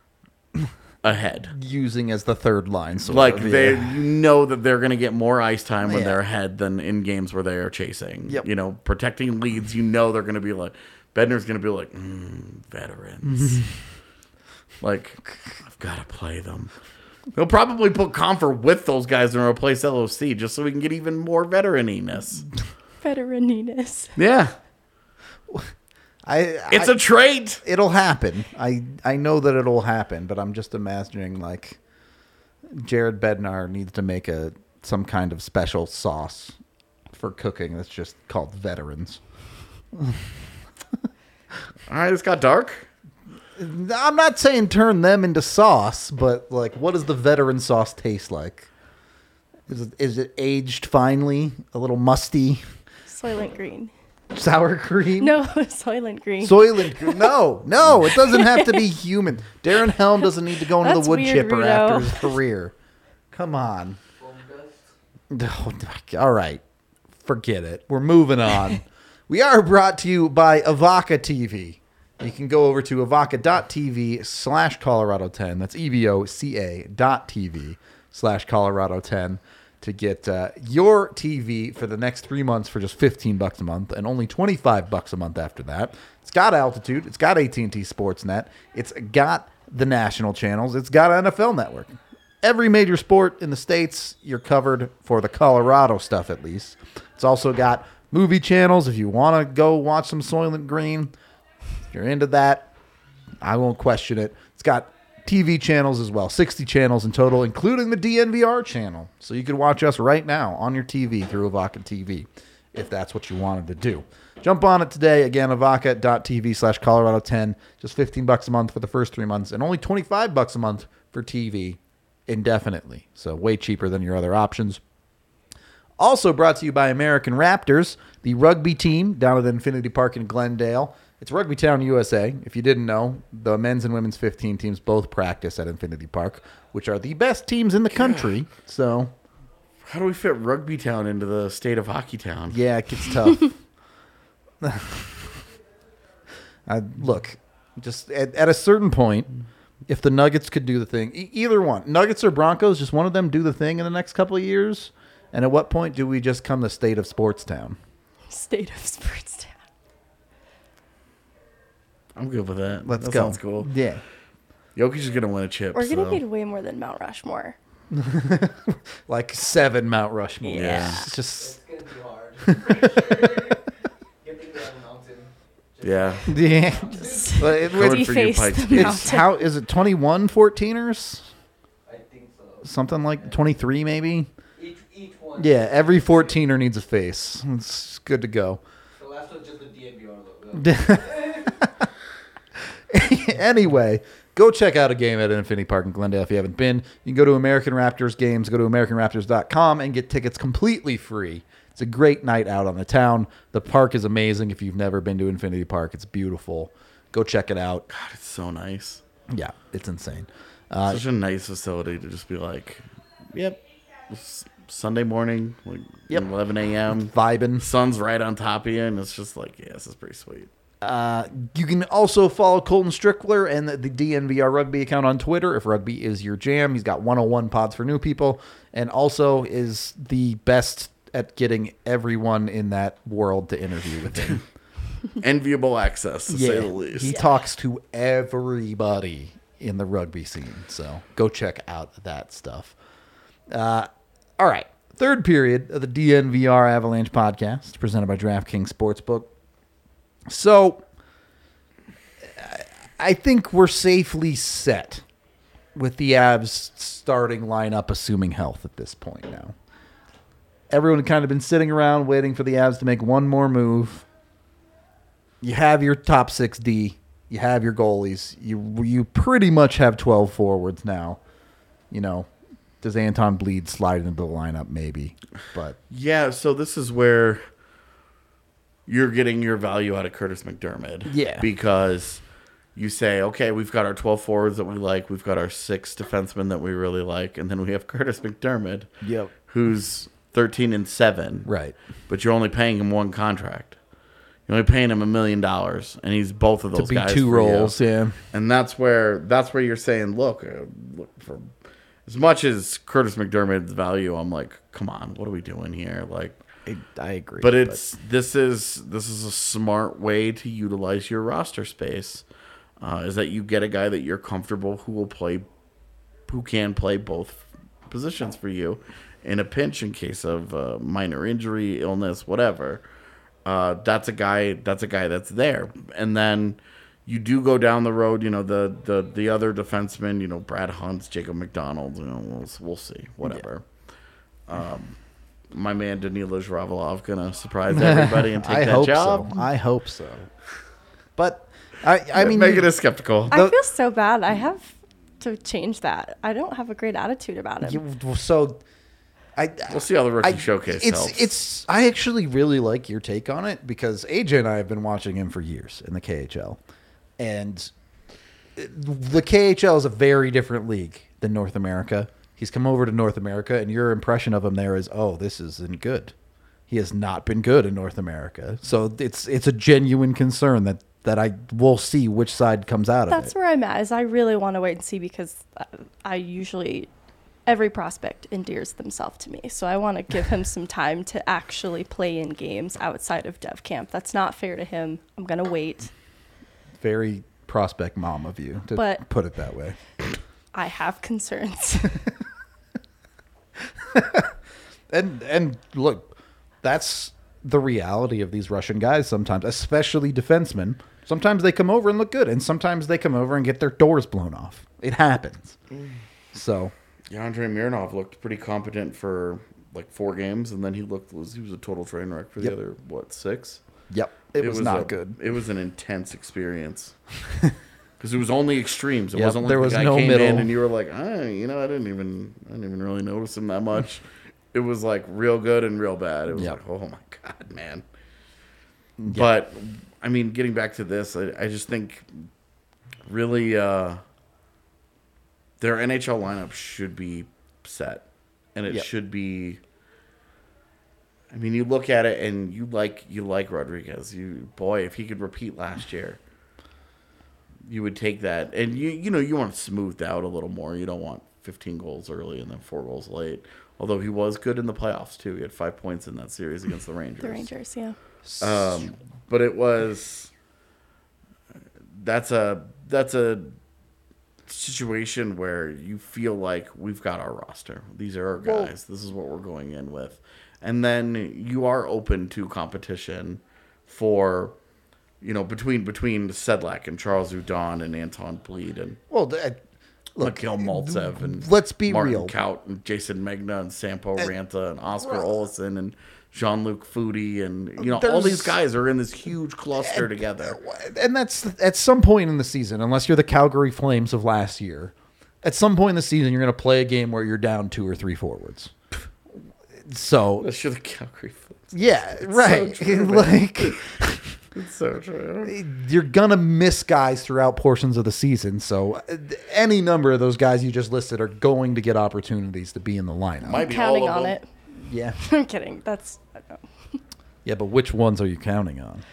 ahead. Using as the third line. Sort Like of, they, yeah. you know that they're going to get more ice time when Yeah. they're ahead than in games where they are chasing. Yep. You know, protecting leads. You know they're going to be like, Bednar's going to be like, mm, veterans. Like, I've got to play them. They'll probably put Compher with those guys and replace L O C just so we can get even more veteraniness. Veteraniness. Yeah, I, it's I, a trait. it'll happen. I I know that it'll happen, but I'm just imagining like Jared Bednar needs to make a some kind of special sauce for cooking that's just called veterans. All right, it's got dark. I'm not saying turn them into sauce, but like, what does the veteran sauce taste like? Is it, is it aged finely, a little musty, Soylent Green. sour cream? No, Soylent Green. Soylent Green. No, no, it doesn't have to be human. Darren Helm doesn't need to go into That's the wood weird, chipper Rito. after his career. Come on. Oh, all right. Forget it. We're moving on. We are brought to you by Evoca T V. You can go over to evoca.tv slash Colorado 10. That's E V O C A dot TV slash Colorado 10 to get uh, your T V for the next three months for just fifteen bucks a month and only twenty-five bucks a month after that. It's got Altitude. It's got A T and T Sportsnet. It's got the national channels. It's got N F L Network. Every major sport in the States, you're covered for the Colorado stuff at least. It's also got movie channels if you want to go watch some Soylent Green. If you're into that, I won't question it. It's got T V channels as well, sixty channels in total, including the D N V R channel. So you can watch us right now on your T V through Avaca T V if that's what you wanted to do. Jump on it today. Again, avaca.tv slash Colorado 10. Just fifteen bucks a month for the first three months and only twenty-five bucks a month for T V indefinitely. So way cheaper than your other options. Also brought to you by American Raptors, the rugby team down at Infinity Park in Glendale. It's Rugby Town, U S A. If you didn't know, the men's and women's fifteen teams both practice at Infinity Park, which are the best teams in the country. So, How do we fit Rugby Town into the state of Hockey Town? yeah, it gets tough. I, look, just at, at a certain point, if the Nuggets could do the thing, e- either one, Nuggets or Broncos, just one of them do the thing in the next couple of years. And at what point do we just come the state of sports town? State of Sports Town. I'm good with that. Let's that go. Sounds cool. Yeah. Jokic is gonna win a chip. We're gonna so. need way more than Mount Rushmore. Like seven Mount Rushmore. Yeah. It's just, It's gonna be hard. Pretty sure getting that mountain. just- Yeah. yeah. But it- Coming He for you, faced Pikes the Peak. it's how is it twenty-one fourteeners? I think so. Something like twenty-three maybe? Each each one. Yeah, every fourteener needs a face. It's good to go. The last one's just the D N V R logo. Anyway, go check out a game at Infinity Park in Glendale if you haven't been. You can go to American Raptors games, go to american raptors dot com and get tickets completely free. It's a great night out on the town. The park is amazing if you've never been to Infinity Park. It's beautiful. Go check it out. God, it's so nice. Yeah, it's insane. Uh, Such a nice facility to just be like, yep, it's Sunday morning, like Yep. eleven a.m. vibing. Sun's right on top of you, and it's just like, yeah, this is pretty sweet. Uh, you can also follow Colton Strickler and the, the D N V R Rugby account on Twitter if rugby is your jam. He's got one oh one pods for new people and also is the best at getting everyone in that world to interview with him. Enviable access, to say the least. He talks to everybody in the rugby scene. So go check out that stuff. Uh, all right. Third period of the D N V R Avalanche podcast presented by DraftKings Sportsbook. So I think we're safely set with the Avs starting lineup, assuming health at this point now. Everyone had kind of been sitting around waiting for the Avs to make one more move. You have your top six D. You have your goalies. You you pretty much have twelve forwards now. You know, does Anton Bleed slide into the lineup? Maybe. But Yeah, so this is where you're getting your value out of Curtis McDermott. Yeah. Because you say, okay, we've got our twelve forwards that we like. We've got our six defensemen that we really like. And then we have Curtis McDermott, Yep. who's thirteen and seven. Right. But you're only paying him one contract. You're only paying him a million dollars. And he's both of To those be guys two for you. roles, yeah. And that's where that's where you're saying, look, uh, look for as much as Curtis McDermott's value, I'm like, come on, what are we doing here? Like, I, I agree. but it's this is this is a smart way to utilize your roster space. Uh, is that you get a guy that you're comfortable who will play, who can play both positions for you in a pinch in case of uh, minor injury, illness, whatever. Uh, that's a guy. That's a guy that's there, and then you do go down the road. You know the the the other defensemen. You know Brad Hunt, Jacob McDonald. You know we'll we'll see. Whatever. Um, my man Danila Zhravalov gonna surprise everybody and take I that hope job. so. I hope so. But I, I mean, Megan is skeptical. I feel so bad. I have to change that. I don't have a great attitude about him. you, so I We'll see how the rookie I, showcase it's helps. it's I actually really like your take on it because A J and I have been watching him for years in the K H L, and the K H L is a very different league than North America. He's come over to North America, and your impression of him there is, oh, this isn't good. He has not been good in North America, so it's it's a genuine concern that that I will see which side comes out of That's it. where I'm at. Is I really want to wait and see because I- I usually every prospect endears themselves to me. So I want to give him some time to actually play in games outside of dev camp. That's not fair to him. I'm going to wait. Very prospect mom of you to But- put it that way. I have concerns. And and look, that's the reality of these Russian guys sometimes, especially defensemen. Sometimes they come over and look good, and sometimes they come over and get their doors blown off. It happens. So, Yeah, Andrei Mironov looked pretty competent for like four games, and then he looked was he was a total train wreck for the Yep. other what six? yep, it, was, not a- good. It was an intense experience because it was only extremes. It Yep, wasn't like there the was guy no came middle. in and you were like, ah, you know, I didn't even I didn't even really notice him that much. It was like real good and real bad. It was Yep. like, oh my god, man. But I mean, getting back to this, I, I just think really uh, their N H L lineup should be set, and it Yep. should be. I mean, you look at it and you like you like Rodriguez. You boy, if he could repeat last year, you would take that. And you you know you want it smoothed out a little more. You don't want fifteen goals early and then four goals late. Although he was good in the playoffs too. He had five points in that series against the Rangers. The Rangers, yeah. Um, but it was that's a that's a situation where you feel like we've got our roster. These are our guys. This is what we're going in with. And then you are open to competition for, you know, between between Sedlak and Charles Udon and Anton Bleed and Well, th- look, Mikhail Maltsev and let's be Martin real. Kaut and Jason Megna and Sampo Ranta and Oscar Olsen and Jean-Luc Foudy and you know all There's- these guys are in this huge cluster together. And that's at some point in the season, unless you're the Calgary Flames of last year, at some point in the season, you're going to play a game where you're down two or three forwards. So, That's the Calgary Flames. yeah, right. true, man. like, It's so true. you're going to miss guys throughout portions of the season. So, uh, any number of those guys you just listed are going to get opportunities to be in the lineup. Might be Counting all of on them. it. Yeah. I'm kidding. That's I don't know. Yeah, but which ones are you counting on?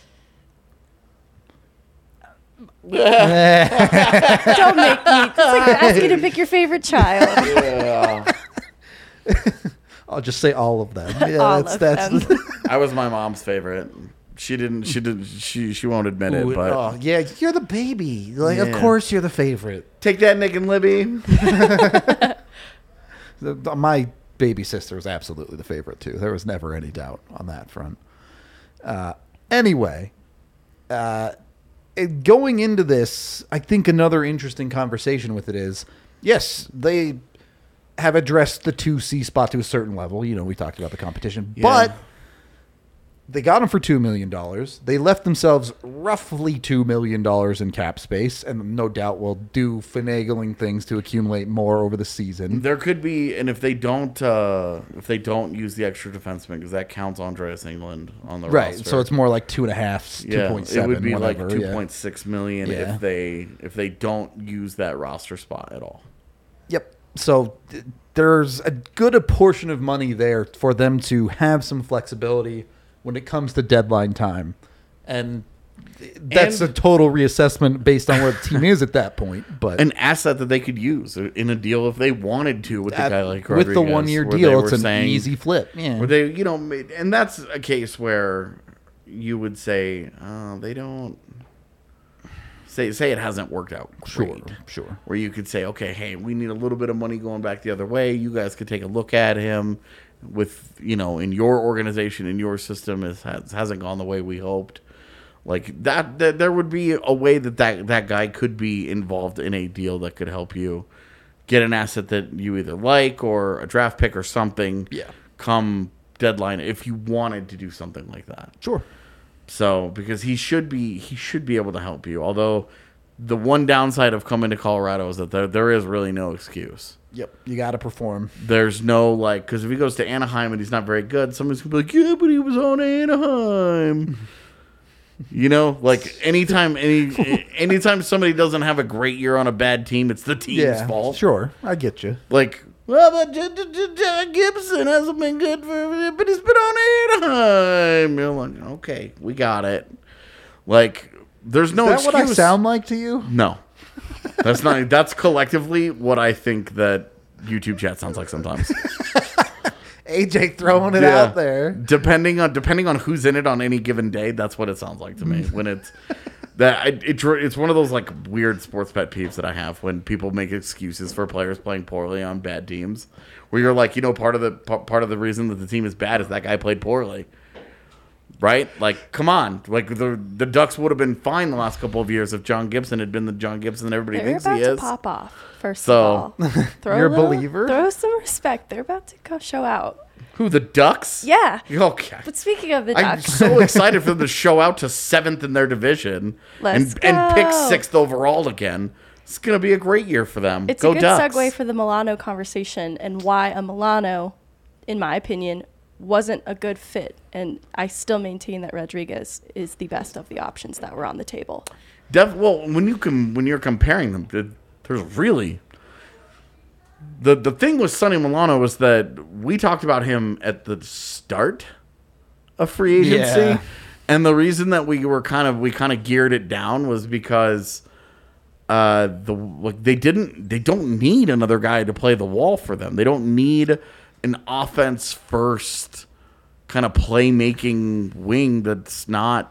Don't make me. It's like ask you to pick your favorite child. Yeah. I'll just say all of them. Yeah, All that's of that's them. I was my mom's favorite. She didn't. She did. She she won't admit it. Ooh, But oh, yeah, you're the baby. Like, of Yeah. course you're the favorite. take that, Nick and Libby. The, the- my baby sister was absolutely the favorite too. There was never any doubt on that front. Uh, anyway, uh, it- going into this, I think another interesting conversation with it is, yes, they have addressed the two C spot to a certain level. You know, we talked about the competition, Yeah. but they got him for two million dollars. They left themselves roughly two million dollars in cap space, and no doubt will do finagling things to accumulate more over the season. There could be, and if they don't, uh, if they don't use the extra defenseman, because that counts Andreas England on the Right, roster. so it's more like two and a half, two yeah, point it seven. would be whatever, like two yeah. point six million Yeah. if they if they don't use that roster spot at all. Yep. So th- there's a good a portion of money there for them to have some flexibility when it comes to deadline time, and th- that's And- a total reassessment based on where the team is at that point. But An asset that they could use in a deal if they wanted to with at- a guy like with the Rodriguez, one year where they deal, were it's an saying- easy flip. Yeah. Where they, you know, made- and that's a case where you would say, oh, they don't say say it hasn't worked out Sure, great. sure. Where you could say, okay, hey, we need a little bit of money going back the other way. You guys could take a look at him with, you know, in your organization, in your system, it has, hasn't gone the way we hoped. Like that, that, there would be a way that, that that guy could be involved in a deal that could help you get an asset that you either like or a draft pick or something. Yeah. Come deadline, if you wanted to do something like that. Sure. So because he should be he should be able to help you. Although the one downside of coming to Colorado is that there there is really no excuse. Yep. You got to perform. There's no like because if he goes to Anaheim and he's not very good, somebody's gonna be like, yeah, but he was on Anaheim. You know, like anytime any anytime somebody doesn't have a great year on a bad team, it's the team's Yeah. fault. Sure. I get you. Like, well, but J- J- J- John Gibson hasn't been good for, but he's been on Anaheim. You're like, okay, we got it. Like, there's no Is that excuse. what I sound like to you? No, that's not. That's collectively what I think that YouTube chat sounds like sometimes. A J throwing it Yeah. out there. Depending on depending on who's in it on any given day, that's what it sounds like to me. When it's that it, it, it's one of those like weird sports pet peeves that I have when people make excuses for players playing poorly on bad teams. Where you're like, you know, part of the part of the reason that the team is bad is that guy played poorly. Right? Like, come on. Like, the the Ducks would have been fine the last couple of years if John Gibson had been the John Gibson that everybody They're thinks about he to is. pop off. First So- of all, throw You're a little- believer? Throw some respect. They're about to go show out. Who, the Ducks? Yeah. Okay. But speaking of the I'm Ducks, so excited for them to show out to seventh in their division Let's and, and pick go. sixth overall again. It's going to be a great year for them. it's Go a good Ducks. segue for the Milano conversation and why a Milano, in my opinion, wasn't a good fit. And I still maintain that Rodriguez is the best of the options that were on the table. Def, well, when you can, when you're comparing them, th- there's really the the thing with Sonny Milano was that we talked about him at the start of free agency, Yeah. and the reason that we were kind of we kind of geared it down was because uh the like they didn't they don't need another guy to play the wall for them. They don't need an offense first kind of playmaking wing that's not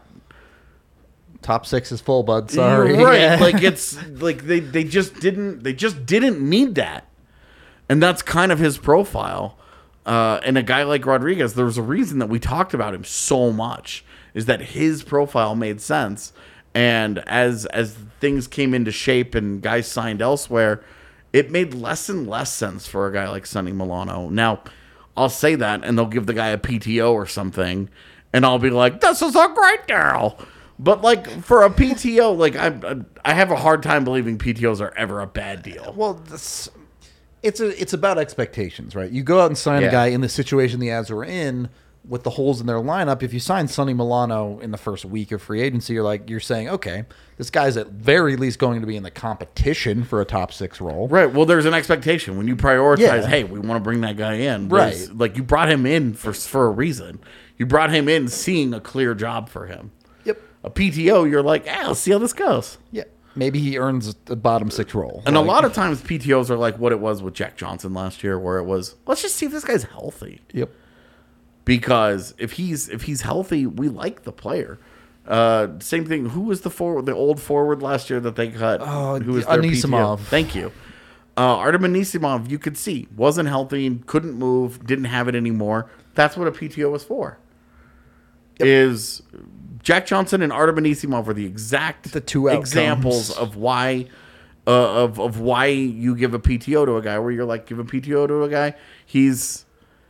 Top six is full, bud. Sorry. right. Yeah. Like it's like they, they just didn't they just didn't need that. And that's kind of his profile. Uh, and a guy like Rodriguez, there was a reason that we talked about him so much, is that his profile made sense. And as as things came into shape and guys signed elsewhere, it made less and less sense for a guy like Sonny Milano. Now, I'll say that, and they'll give the guy a P T O or something, and I'll be like, "This is a great deal." But like for a P T O, like I I have a hard time believing P T Os are ever a bad deal. Well, this, it's a it's about expectations, right? You go out and sign Yeah. a guy in the situation the Avs were in with the holes in their lineup. If you sign Sonny Milano in the first week of free agency, you're like you're saying, okay, this guy's at very least going to be in the competition for a top six role. Right. Well, there's an expectation when you prioritize. Yeah. Hey, we want to bring that guy in. Right. There's- Like you brought him in for for a reason. You brought him in seeing a clear job for him. Yep. A P T O, you're like, ah, let's see how this goes. Yeah. Maybe he earns a bottom six role. And Like, a lot of times P T Os are like what it was with Jack Johnson last year, where it was, let's just see if this guy's healthy. Yep. Because if he's if he's healthy, we like the player. Uh, same thing. Who was the forward, the old forward last year that they cut? Oh, who was their P T O? Anisimov. Thank you. Uh, Artem Anisimov, you could see, wasn't healthy, couldn't move, didn't have it anymore. That's what a P T O was for. Is Jack Johnson and Artem Anisimov were the exact The two outcomes. examples of why uh, of of why you give a P T O to a guy. Where you're like, give a P T O to a guy, he's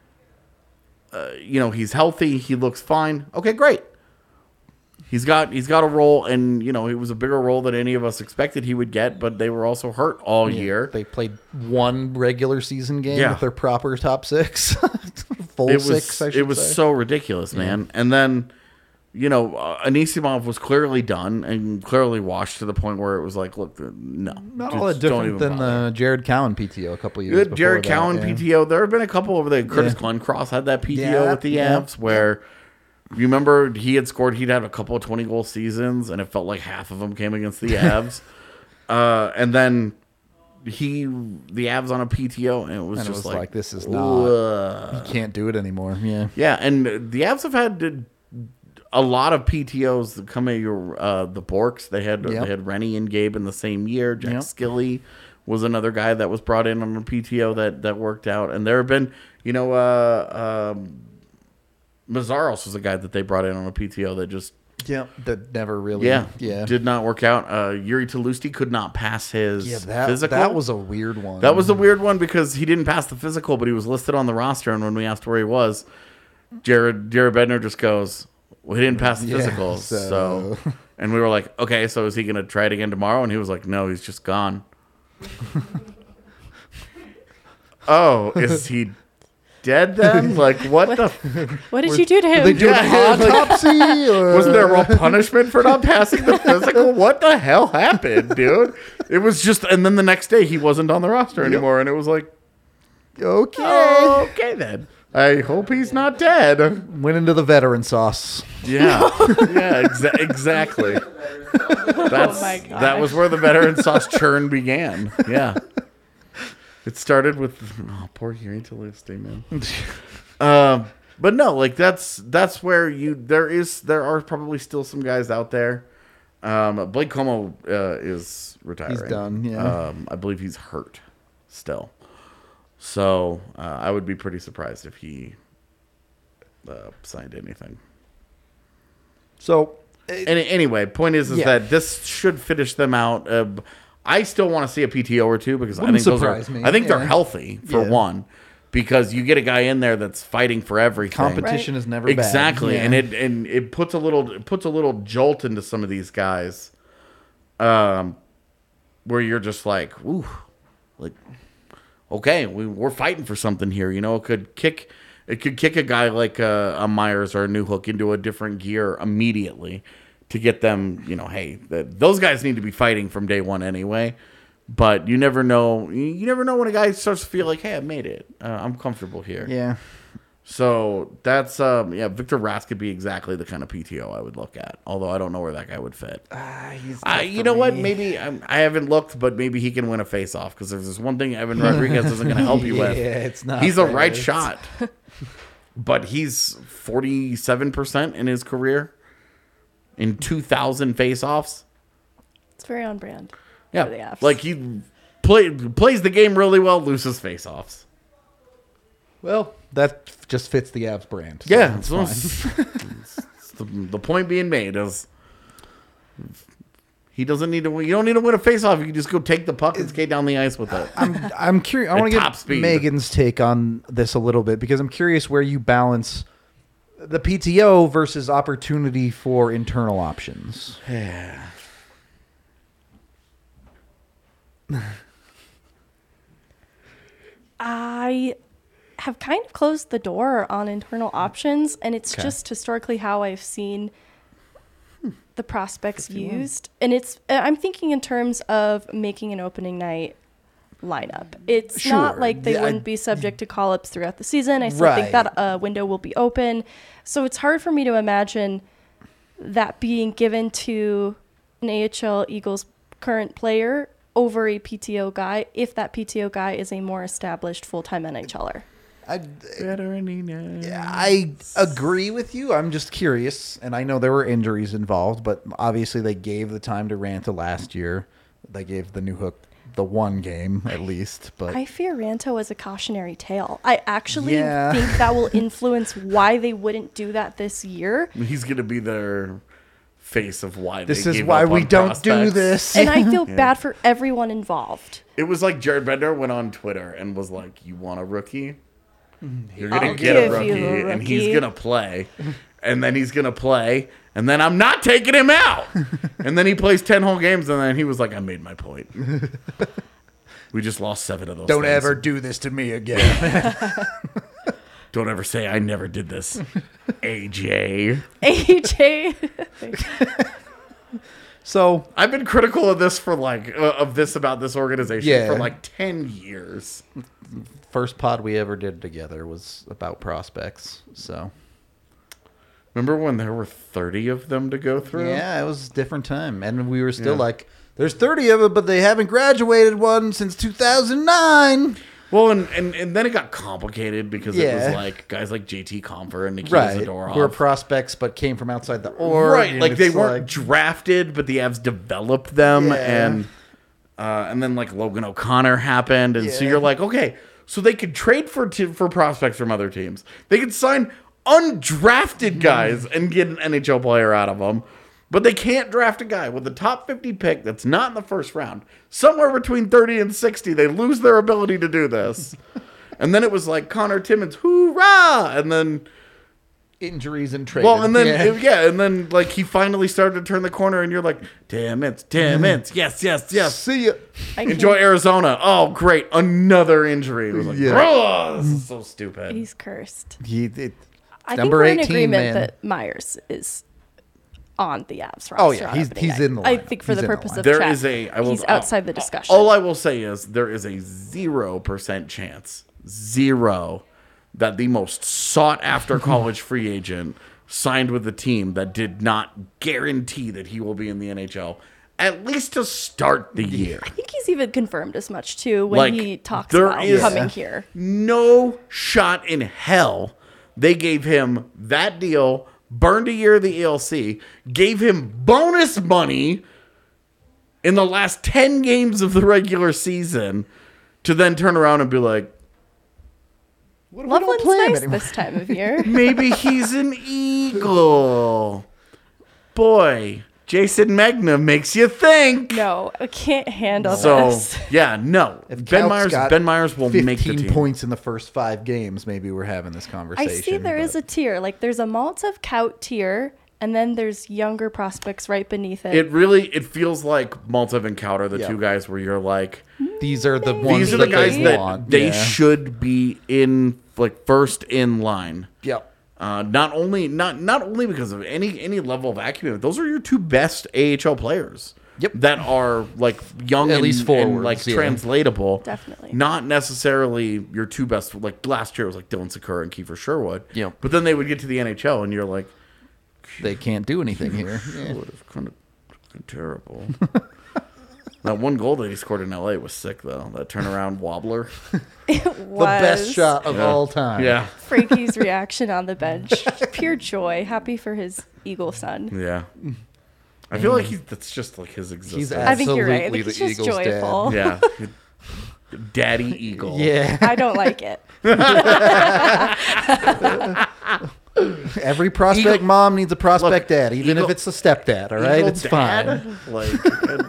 uh, you know he's healthy, he looks fine. Okay, great. He's got he's got a role, and you know it was a bigger role than any of us expected he would get. But they were also hurt all year. They played one regular season game Yeah. with their proper top six. Full It was six, I should it was say. so ridiculous, man. And then, you know, uh, Anisimov was clearly done and clearly washed to the point where it was like, look, uh, no, Not just all that don't different even than bother. the Jared Cowan P T O a couple years Good before Jared that, Cowan yeah. P T O. There have been a couple over there. Curtis Yeah. Glencross had that P T O Yeah, with the yeah, Avs where you remember he had scored. He'd had a couple of twenty goal seasons, and it felt like half of them came against the Avs. uh, and then he the Avs on a P T O, and it was And it just was like, like, this is not- ugh. You can't do it anymore. Yeah. Yeah, and the Avs have had a lot of P T Os that come at your uh, the Borks. They had Yep. they had Rennie and Gabe in the same year. Jack Yep. Skilly was another guy that was brought in on a P T O that that worked out. And there have been, you know, uh, um, Mazzaros was a guy that they brought in on a P T O that just Yeah. That never really. yeah Yeah. did not work out. Uh, Yuri Talusti could not pass his yeah. That, physical. that was a weird one. That was a weird one because he didn't pass the physical, but he was listed on the roster. And when we asked where he was, Jared Jared Bednar just goes, "Well, he didn't pass the Yeah, physical." so- So, and we were like, "Okay, so is he going to try it again tomorrow?" And he was like, "No, he's just gone." Oh, is he dead then? Like, what the? What did you do to him? They do an Yeah, like- autopsy? or? Was there a punishment for not passing the physical? What the hell happened, dude? It was just, and then the next day he wasn't on the roster anymore, and it was like, Okay. oh, okay then. I hope he's not dead. Went into the veteran sauce. Yeah, yeah, exa- exactly. That's my gosh. that was where the veteran sauce churn began. Yeah, It started with oh, poor Yuri Toulouse, man. um, but no, like that's that's where you there is there are probably still some guys out there. Um, Blake Como uh, is retiring. He's done, yeah. Um, I believe he's hurt still. So uh, I would be pretty surprised if he uh, signed anything. So, Any, anyway, point is, is Yeah. that this should finish them out. Uh, I still want to see a P T O or two because I Wouldn't think those are. surprise me, I think yeah. they're healthy for Yeah. one, because you get a guy in there that's fighting for everything. competition Right. is never bad. Exactly, Yeah. and it and it puts a little it puts a little jolt into some of these guys, um, where you're just like, ooh, like, okay, we, we're fighting for something here. You know, it could kick it could kick a guy like a, a Myers or a Newhook into a different gear immediately to get them. You know, hey, the, those guys need to be fighting from day one anyway. But you never know. You you never know when a guy starts to feel like, hey, I made it. Uh, I'm comfortable here. yeah. So that's um yeah, Victor Rask could be exactly the kind of P T O I would look at. Although I don't know where that guy would fit. Ah, he's I, tough you for know what? me. Maybe um, I haven't looked, but maybe he can win a face-off because if there's one thing Evan Rodriguez isn't going to help you with, Yeah, it's not he's a that. right It's- shot. But he's forty-seven percent in his career in two thousand face-offs. It's very on brand. for the Yeah, Avs. like he play, plays the game really well, loses face-offs. Well, that just fits the Avs brand. so Yeah, it's so fine. it's- it's the, the point being made is he doesn't need to. win- You don't need to win a face-off. You can just go take the puck and skate down the ice with it. I'm I'm curious. I At want to top get speed. Megan's take on this a little bit because I'm curious where you balance the P T O versus opportunity for internal options. I have kind of closed the door on internal options, and it's Okay. just historically how I've seen the prospects used. And it's uh, I'm thinking in terms of making an opening night lineup. It's Sure. not like they Yeah, I- wouldn't be subject to call-ups throughout the season. I still think Right. that uh, window will be open. So it's hard for me to imagine that being given to an A H L Eagles current player over a P T O guy if that P T O guy is a more established full-time NHLer. I, Veteran. I agree with you. I'm just curious, and I know there were injuries involved, but obviously they gave the time to Ranta last year. They gave the New Hook the one game at least, but I fear Ranto as a cautionary tale. I actually Yeah. think that will influence why they wouldn't do that this year. He's going to be their face of why this they is gave why up we on don't do prospects. this. And I feel bad for everyone involved. It was like Jared Bender went on Twitter and was like, "You want a rookie? You're gonna I'll get a give rookie, you a and he's rookie." gonna play, and then he's gonna play, and then I'm not taking him out." And then he plays ten whole games, and then he was like, "I made my point." We just lost seven of those. Don't things. ever do this to me again. Don't ever say I never did this, A J. A J. So I've been critical of this for like uh, of this about this organization Yeah. for like ten years. first pod we ever did together was about prospects. So Remember when there were thirty of them to go through? yeah, it was a different time, and we were still Yeah. like, "There's thirty of them, but they haven't graduated one since two thousand nine." Well, and, and, and then it got complicated because it Yeah. was like guys like J T Comfer and Nikita Right, Zadorov. who are prospects but came from outside the org. right, and like they it's weren't like- drafted, but the Avs developed them, Yeah. and uh, and then like Logan O'Connor happened, and so Yeah. you're like, okay, so they could trade for t- for prospects from other teams. They could sign undrafted guys and get an N H L player out of them. But they can't draft a guy with a top fifty pick that's not in the first round. Somewhere between thirty and sixty, they lose their ability to do this. And then it was like Connor Timmins, hoorah! And then, injuries and trade. well, and then, yeah. yeah. and then like he finally started to turn the corner, and you're like, Timmins, Timmins, yes, yes, yes. see ya. I Enjoy can't- Arizona. Oh, great. Another injury. It was like, Yeah. "Oh, this is so stupid. He's cursed. He, it, I Number think we're in eighteen, agreement man. that Myers is on the Avs roster. Oh, yeah, on he's- opening he's night. in the I lineup. think for He's the in the purpose lineup. of There chat, is a. I will, he's outside the all- discussion. All I will say is there is a zero percent chance, zero, that the most sought after college free agent signed with a team that did not guarantee that he will be in the N H L at least to start the year. I think he's even confirmed as much too when Like, he talks there about is- coming here. No shot in hell they gave him that deal, burned a year of the E L C, gave him bonus money in the last ten games of the regular season to then turn around and be like, Loveland's play him nice anymore. this time of year. maybe he's an Eagle. Boy, Jason Magna makes you think. No, I can't handle So, this. yeah, no. If Ben Kaut's Myers got Ben Myers will make the fifteen team. points in the first five games, maybe we're having this I conversation. see there is a tier. Like there's a Maltsev Kaut tier, and then there's younger prospects right beneath it. It really it feels like Maltev and Kaut are the Yeah. two guys where you're like, These are the ones these are the that guys they that want. they Yeah. should be in like first in line. Yep. Uh, not only not not only because of any any level of acumen, those are your two best A H L players. Yep. That are like young At and, least and forwards, like yeah. translatable. Definitely. Not necessarily your two best. Like last year was like Dylan Sakura and Kiefer Sherwood. Yep. But then they would get to the N H L and you're like, They can't do anything here. Yeah. Sherwood is kind of terrible. That one goal that he scored in L A was sick though. That turnaround wobbler. It The was best shot of Yeah. all time. Yeah. Frankie's reaction on the bench. Pure joy. Happy for his Eagle son. Yeah. I feel like he's that's just like his existence. He's I think you're right. I absolutely think he's the just Eagles' dad. joyful. Yeah. Daddy Eagle. Yeah. I don't like it. Every prospect mom needs a prospect Look, dad, even Eagle- if it's a stepdad, all right? Eagle It's dad, fine. Like and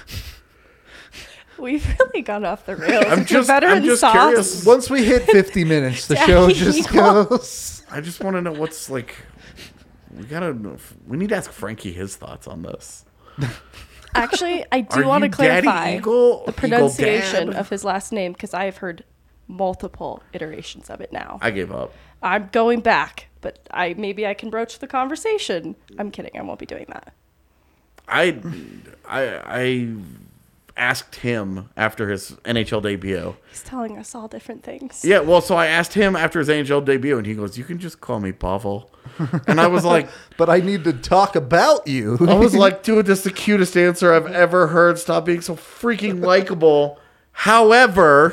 We've really gone off the rails. I'm The just veteran I'm just sauce. curious. Once we hit fifty minutes, the Daddy show just Eagle. goes. I just want to know what's like we gotta we need to ask Frankie his thoughts on this. Actually, I do Are want to you Daddy clarify Eagle? the Eagle pronunciation Dad? of his last name because I have heard multiple iterations of it now. I gave up. I'm going back, but I maybe I can broach the conversation. I'm kidding. I won't be doing that. I I I asked him after his N H L debut. He's telling us all different things. Yeah, well, so I asked him after his N H L debut, and he goes, "You can just call me Pavel." And I was like, But I need to talk about you. I was like, dude, that's the cutest answer I've ever heard. Stop being so freaking likable. However,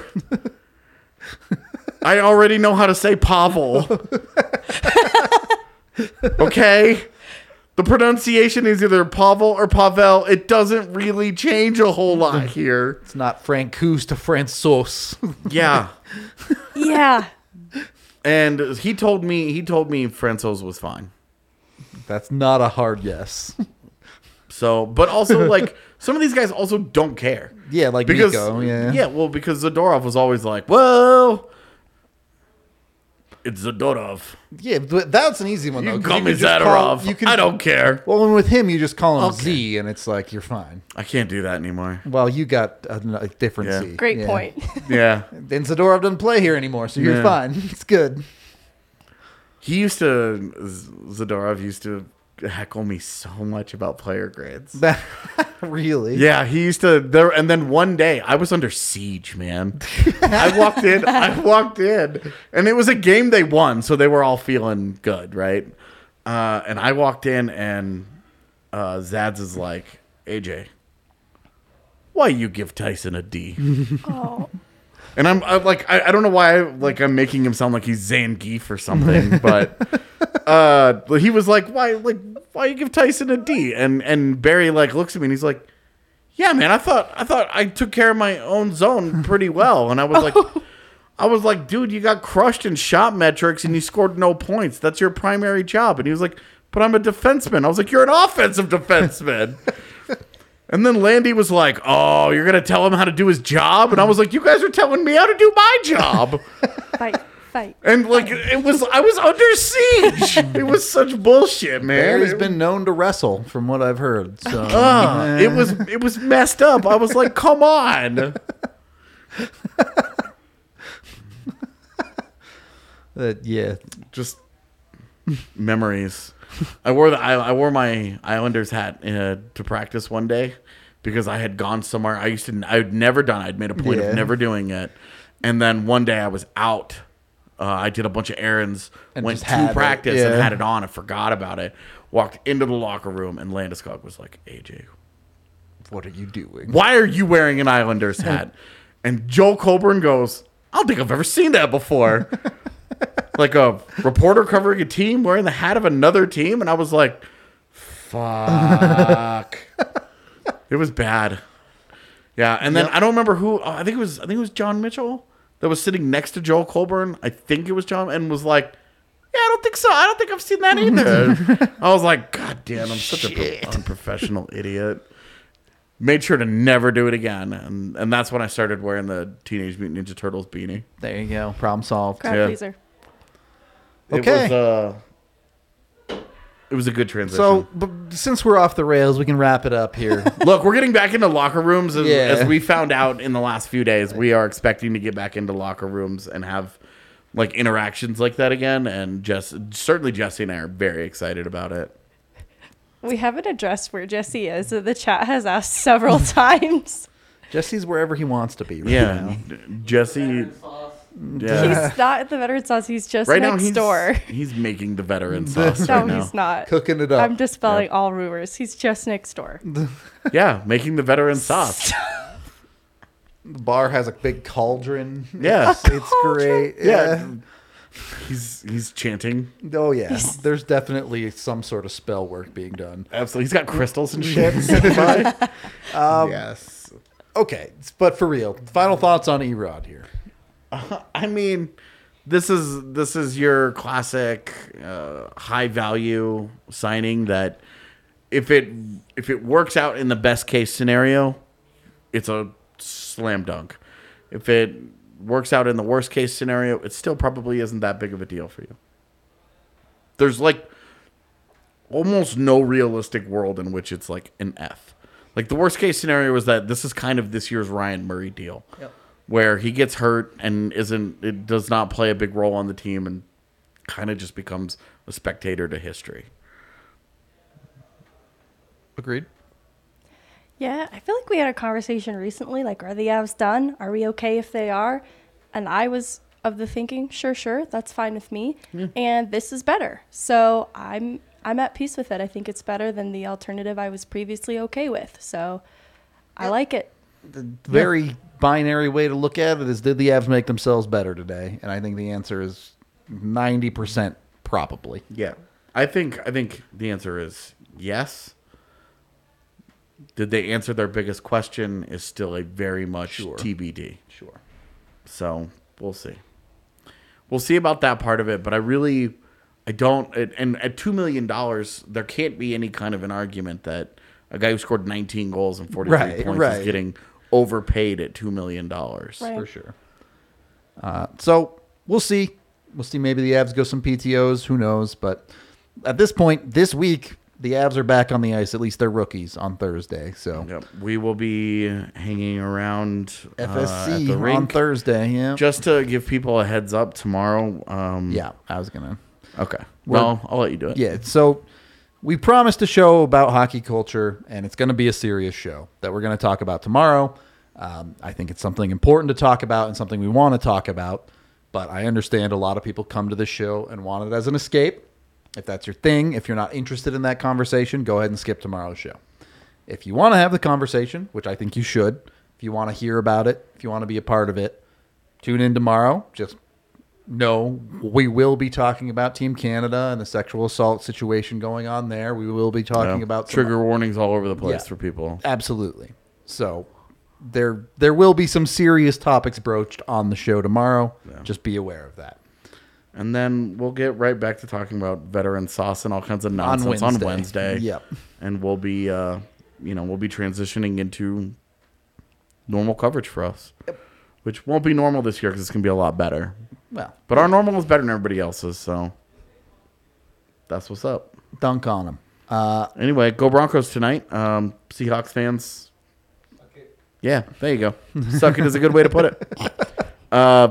I already know how to say Pavel. Okay? The pronunciation is either Pavel or Pavel. It doesn't really change a whole lot here. It's not Francouz to Francois. Yeah. Yeah. And he told me he told me Francois was fine. That's not a hard yes. So, but also like some of these guys also don't care. Yeah, like Because Nico, yeah. yeah, well, because Zadorov was always like, "Well, it's Zadorov. Yeah, but that's an easy one, You though. can 'cause call me can just call- Zadorov. you can- I don't care. Well, and with him, you just call him Okay. Z, and it's like, you're fine. I can't do that anymore." Well, you got a, a different Yeah. Z. Great Yeah. point. Yeah, And Zadorov doesn't play here anymore, so you're Yeah. fine. It's good. he used to Zadorov used to heckle me so much about player grades. That, really? Yeah, he used to there, and then one day I was under siege, man. I walked in, I walked in, and it was a game they won, so they were all feeling good, right? Uh, and I walked in, and uh, Zads is like, "A J, why you give Tyson a D?" Oh, And I'm, I'm like, I, I don't know why, I, like I'm making him sound like he's Zan Geef or something, but uh, he was like, "Why, like, why you give Tyson a D?" And and Barry like looks at me and he's like, "Yeah, man, I thought I thought I took care of my own zone pretty well." And I was like, I was like, "Dude, you got crushed in shot metrics and you scored no points. That's your primary job." And he was like, "But I'm a defenseman." I was like, "You're an offensive defenseman." And then Landy was like, "Oh, you're going to tell him how to do his job?" And I was like, "You guys are telling me how to do my job." fight, fight. And like, it was, I was under siege. It was such bullshit, man. Barry's It- been known to wrestle, from what I've heard. So uh, it was, it was messed up. I was like, come on. Uh, yeah. Just memories. I wore the I, I wore my Islanders hat uh, to practice one day because I had gone somewhere. I used to I'd never done. I'd made a point Yeah. of never doing it. And then one day I was out. Uh, I did a bunch of errands, And went just had to it, practice and yeah. had it on. I forgot about it. Walked into the locker room and Landeskog was like, "A J, What are you doing? Why are you wearing an Islanders hat? And Joel Colburn goes, I don't think I've ever seen that before. Like a reporter covering a team wearing the hat of another team. And I was like, fuck. It was bad. Yeah. And then Yep. I don't remember who, oh, I think it was, I think it was John Mitchell that was sitting next to Joel Colburn. I think it was John, and was like, yeah, I don't think so. I don't think I've seen that either. I was like, God damn, I'm such an unprofessional idiot. Made sure to never do it again. And and that's when I started wearing the Teenage Mutant Ninja Turtles beanie. There you go. Problem solved. Crowd Yeah. pleaser. Okay. It was, uh, it was a good transition. So, but since we're off the rails, we can wrap it up here. Look, we're getting back into locker rooms. As, Yeah. as we found out in the last few days, we are expecting to get back into locker rooms and have like interactions like that again. And just certainly Jesse and I are very excited about it. We haven't addressed where Jesse is. The chat has asked several times. Jesse's wherever he wants to be right Yeah, now. Jesse. Yeah. He's not at the veteran sauce. He's just Right now, next he's, door. he's making the veteran sauce No, right now. he's not. Cooking it up. I'm dispelling all rumors. He's just next door. Yeah, making the veteran sauce. The bar has a big cauldron. Yeah. It's, it's great. Yeah. Yeah. He's he's chanting. Oh, yeah. There's definitely some sort of spell work being done. Absolutely. He's got crystals and shit sitting by. Yes. Okay. But for real, final thoughts on Erod here. I mean, this is this is your classic uh, high value signing that if it if it works out in the best case scenario, it's a slam dunk. If it works out in the worst case scenario, it still probably isn't that big of a deal for you. There's like almost no realistic world in which it's like an F. Like the worst case scenario is that this is kind of this year's Ryan Murray deal. Yep. Where he gets hurt and isn't it does not play a big role on the team and kind of just becomes a spectator to history. Agreed. Yeah, I feel like we had a conversation recently, like, are the Avs done? Are we okay if they are? And I was of the thinking, sure, sure, that's fine with me. Yeah. And this is better. So I'm I'm at peace with it. I think it's better than the alternative I was previously okay with. So I like it. The very binary way to look at it is, did the Avs make themselves better today? And I think the answer is ninety percent probably. Yeah. I think I think the answer is yes. Did they answer their biggest question is still a very much Sure. T B D. Sure. So we'll see. We'll see about that part of it, but I really, I don't. And at two million dollars, there can't be any kind of an argument that a guy who scored nineteen goals and forty-three Right, points right. is getting overpaid at two million dollars. Right. For sure. Uh, so we'll see. We'll see. Maybe the Avs go some P T Os. Who knows? But at this point, this week, the Avs are back on the ice. At least they're rookies on Thursday. So Yep. We will be hanging around uh, F S at C the on rink. Thursday. Yeah. Just to give people a heads up tomorrow. Um, yeah. I was gonna. Okay. We're- Well, I'll let you do it. Yeah. So we promised a show about hockey culture, and it's going to be a serious show that we're going to talk about tomorrow. Um, I think it's something important to talk about and something we want to talk about. But I understand a lot of people come to this show and want it as an escape. If that's your thing, if you're not interested in that conversation, go ahead and skip tomorrow's show. If you want to have the conversation, which I think you should, if you want to hear about it, if you want to be a part of it, tune in tomorrow. Just know we will be talking about Team Canada and the sexual assault situation going on there. We will be talking Yeah. about some- trigger warnings all over the place Yeah. for people. Absolutely. So there there will be some serious topics broached on the show tomorrow. Yeah. Just be aware of that. And then we'll get right back to talking about veteran sauce and all kinds of nonsense on Wednesday. Wednesday. Yep. And we'll be, uh, you know, we'll be transitioning into normal coverage for us, which won't be normal this year because it's going to be a lot better. Well, But our normal is better than everybody else's, so that's what's up. dunk on them. Uh, Anyway, go Broncos tonight. Um, Seahawks fans. Yeah, there you go. Suck it is a good way to put it. Uh,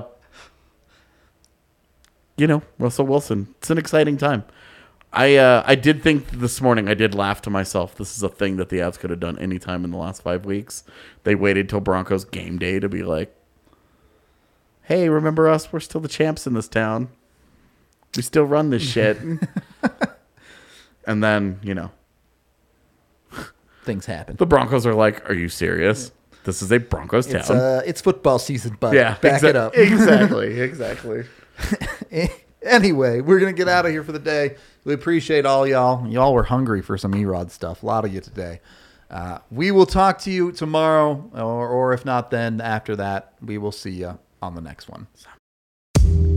you know, Russell Wilson. It's an exciting time. I uh, I did think this morning, I did laugh to myself. This is a thing that the Avs could have done anytime in the last five weeks. They waited till Broncos game day to be like, hey, remember us? We're still the champs in this town. We still run this shit. And then, you know, things happen. The Broncos are like, are you serious? This is a Broncos town. It's, uh, it's football season, bud. yeah, Back exa- it up. exactly, exactly. Anyway, we're going to get out of here for the day. We appreciate all y'all. Y'all were hungry for some E-Rod stuff. A lot of you today. Uh, we will talk to you tomorrow, or, or if not then, after that, we will see you on the next one.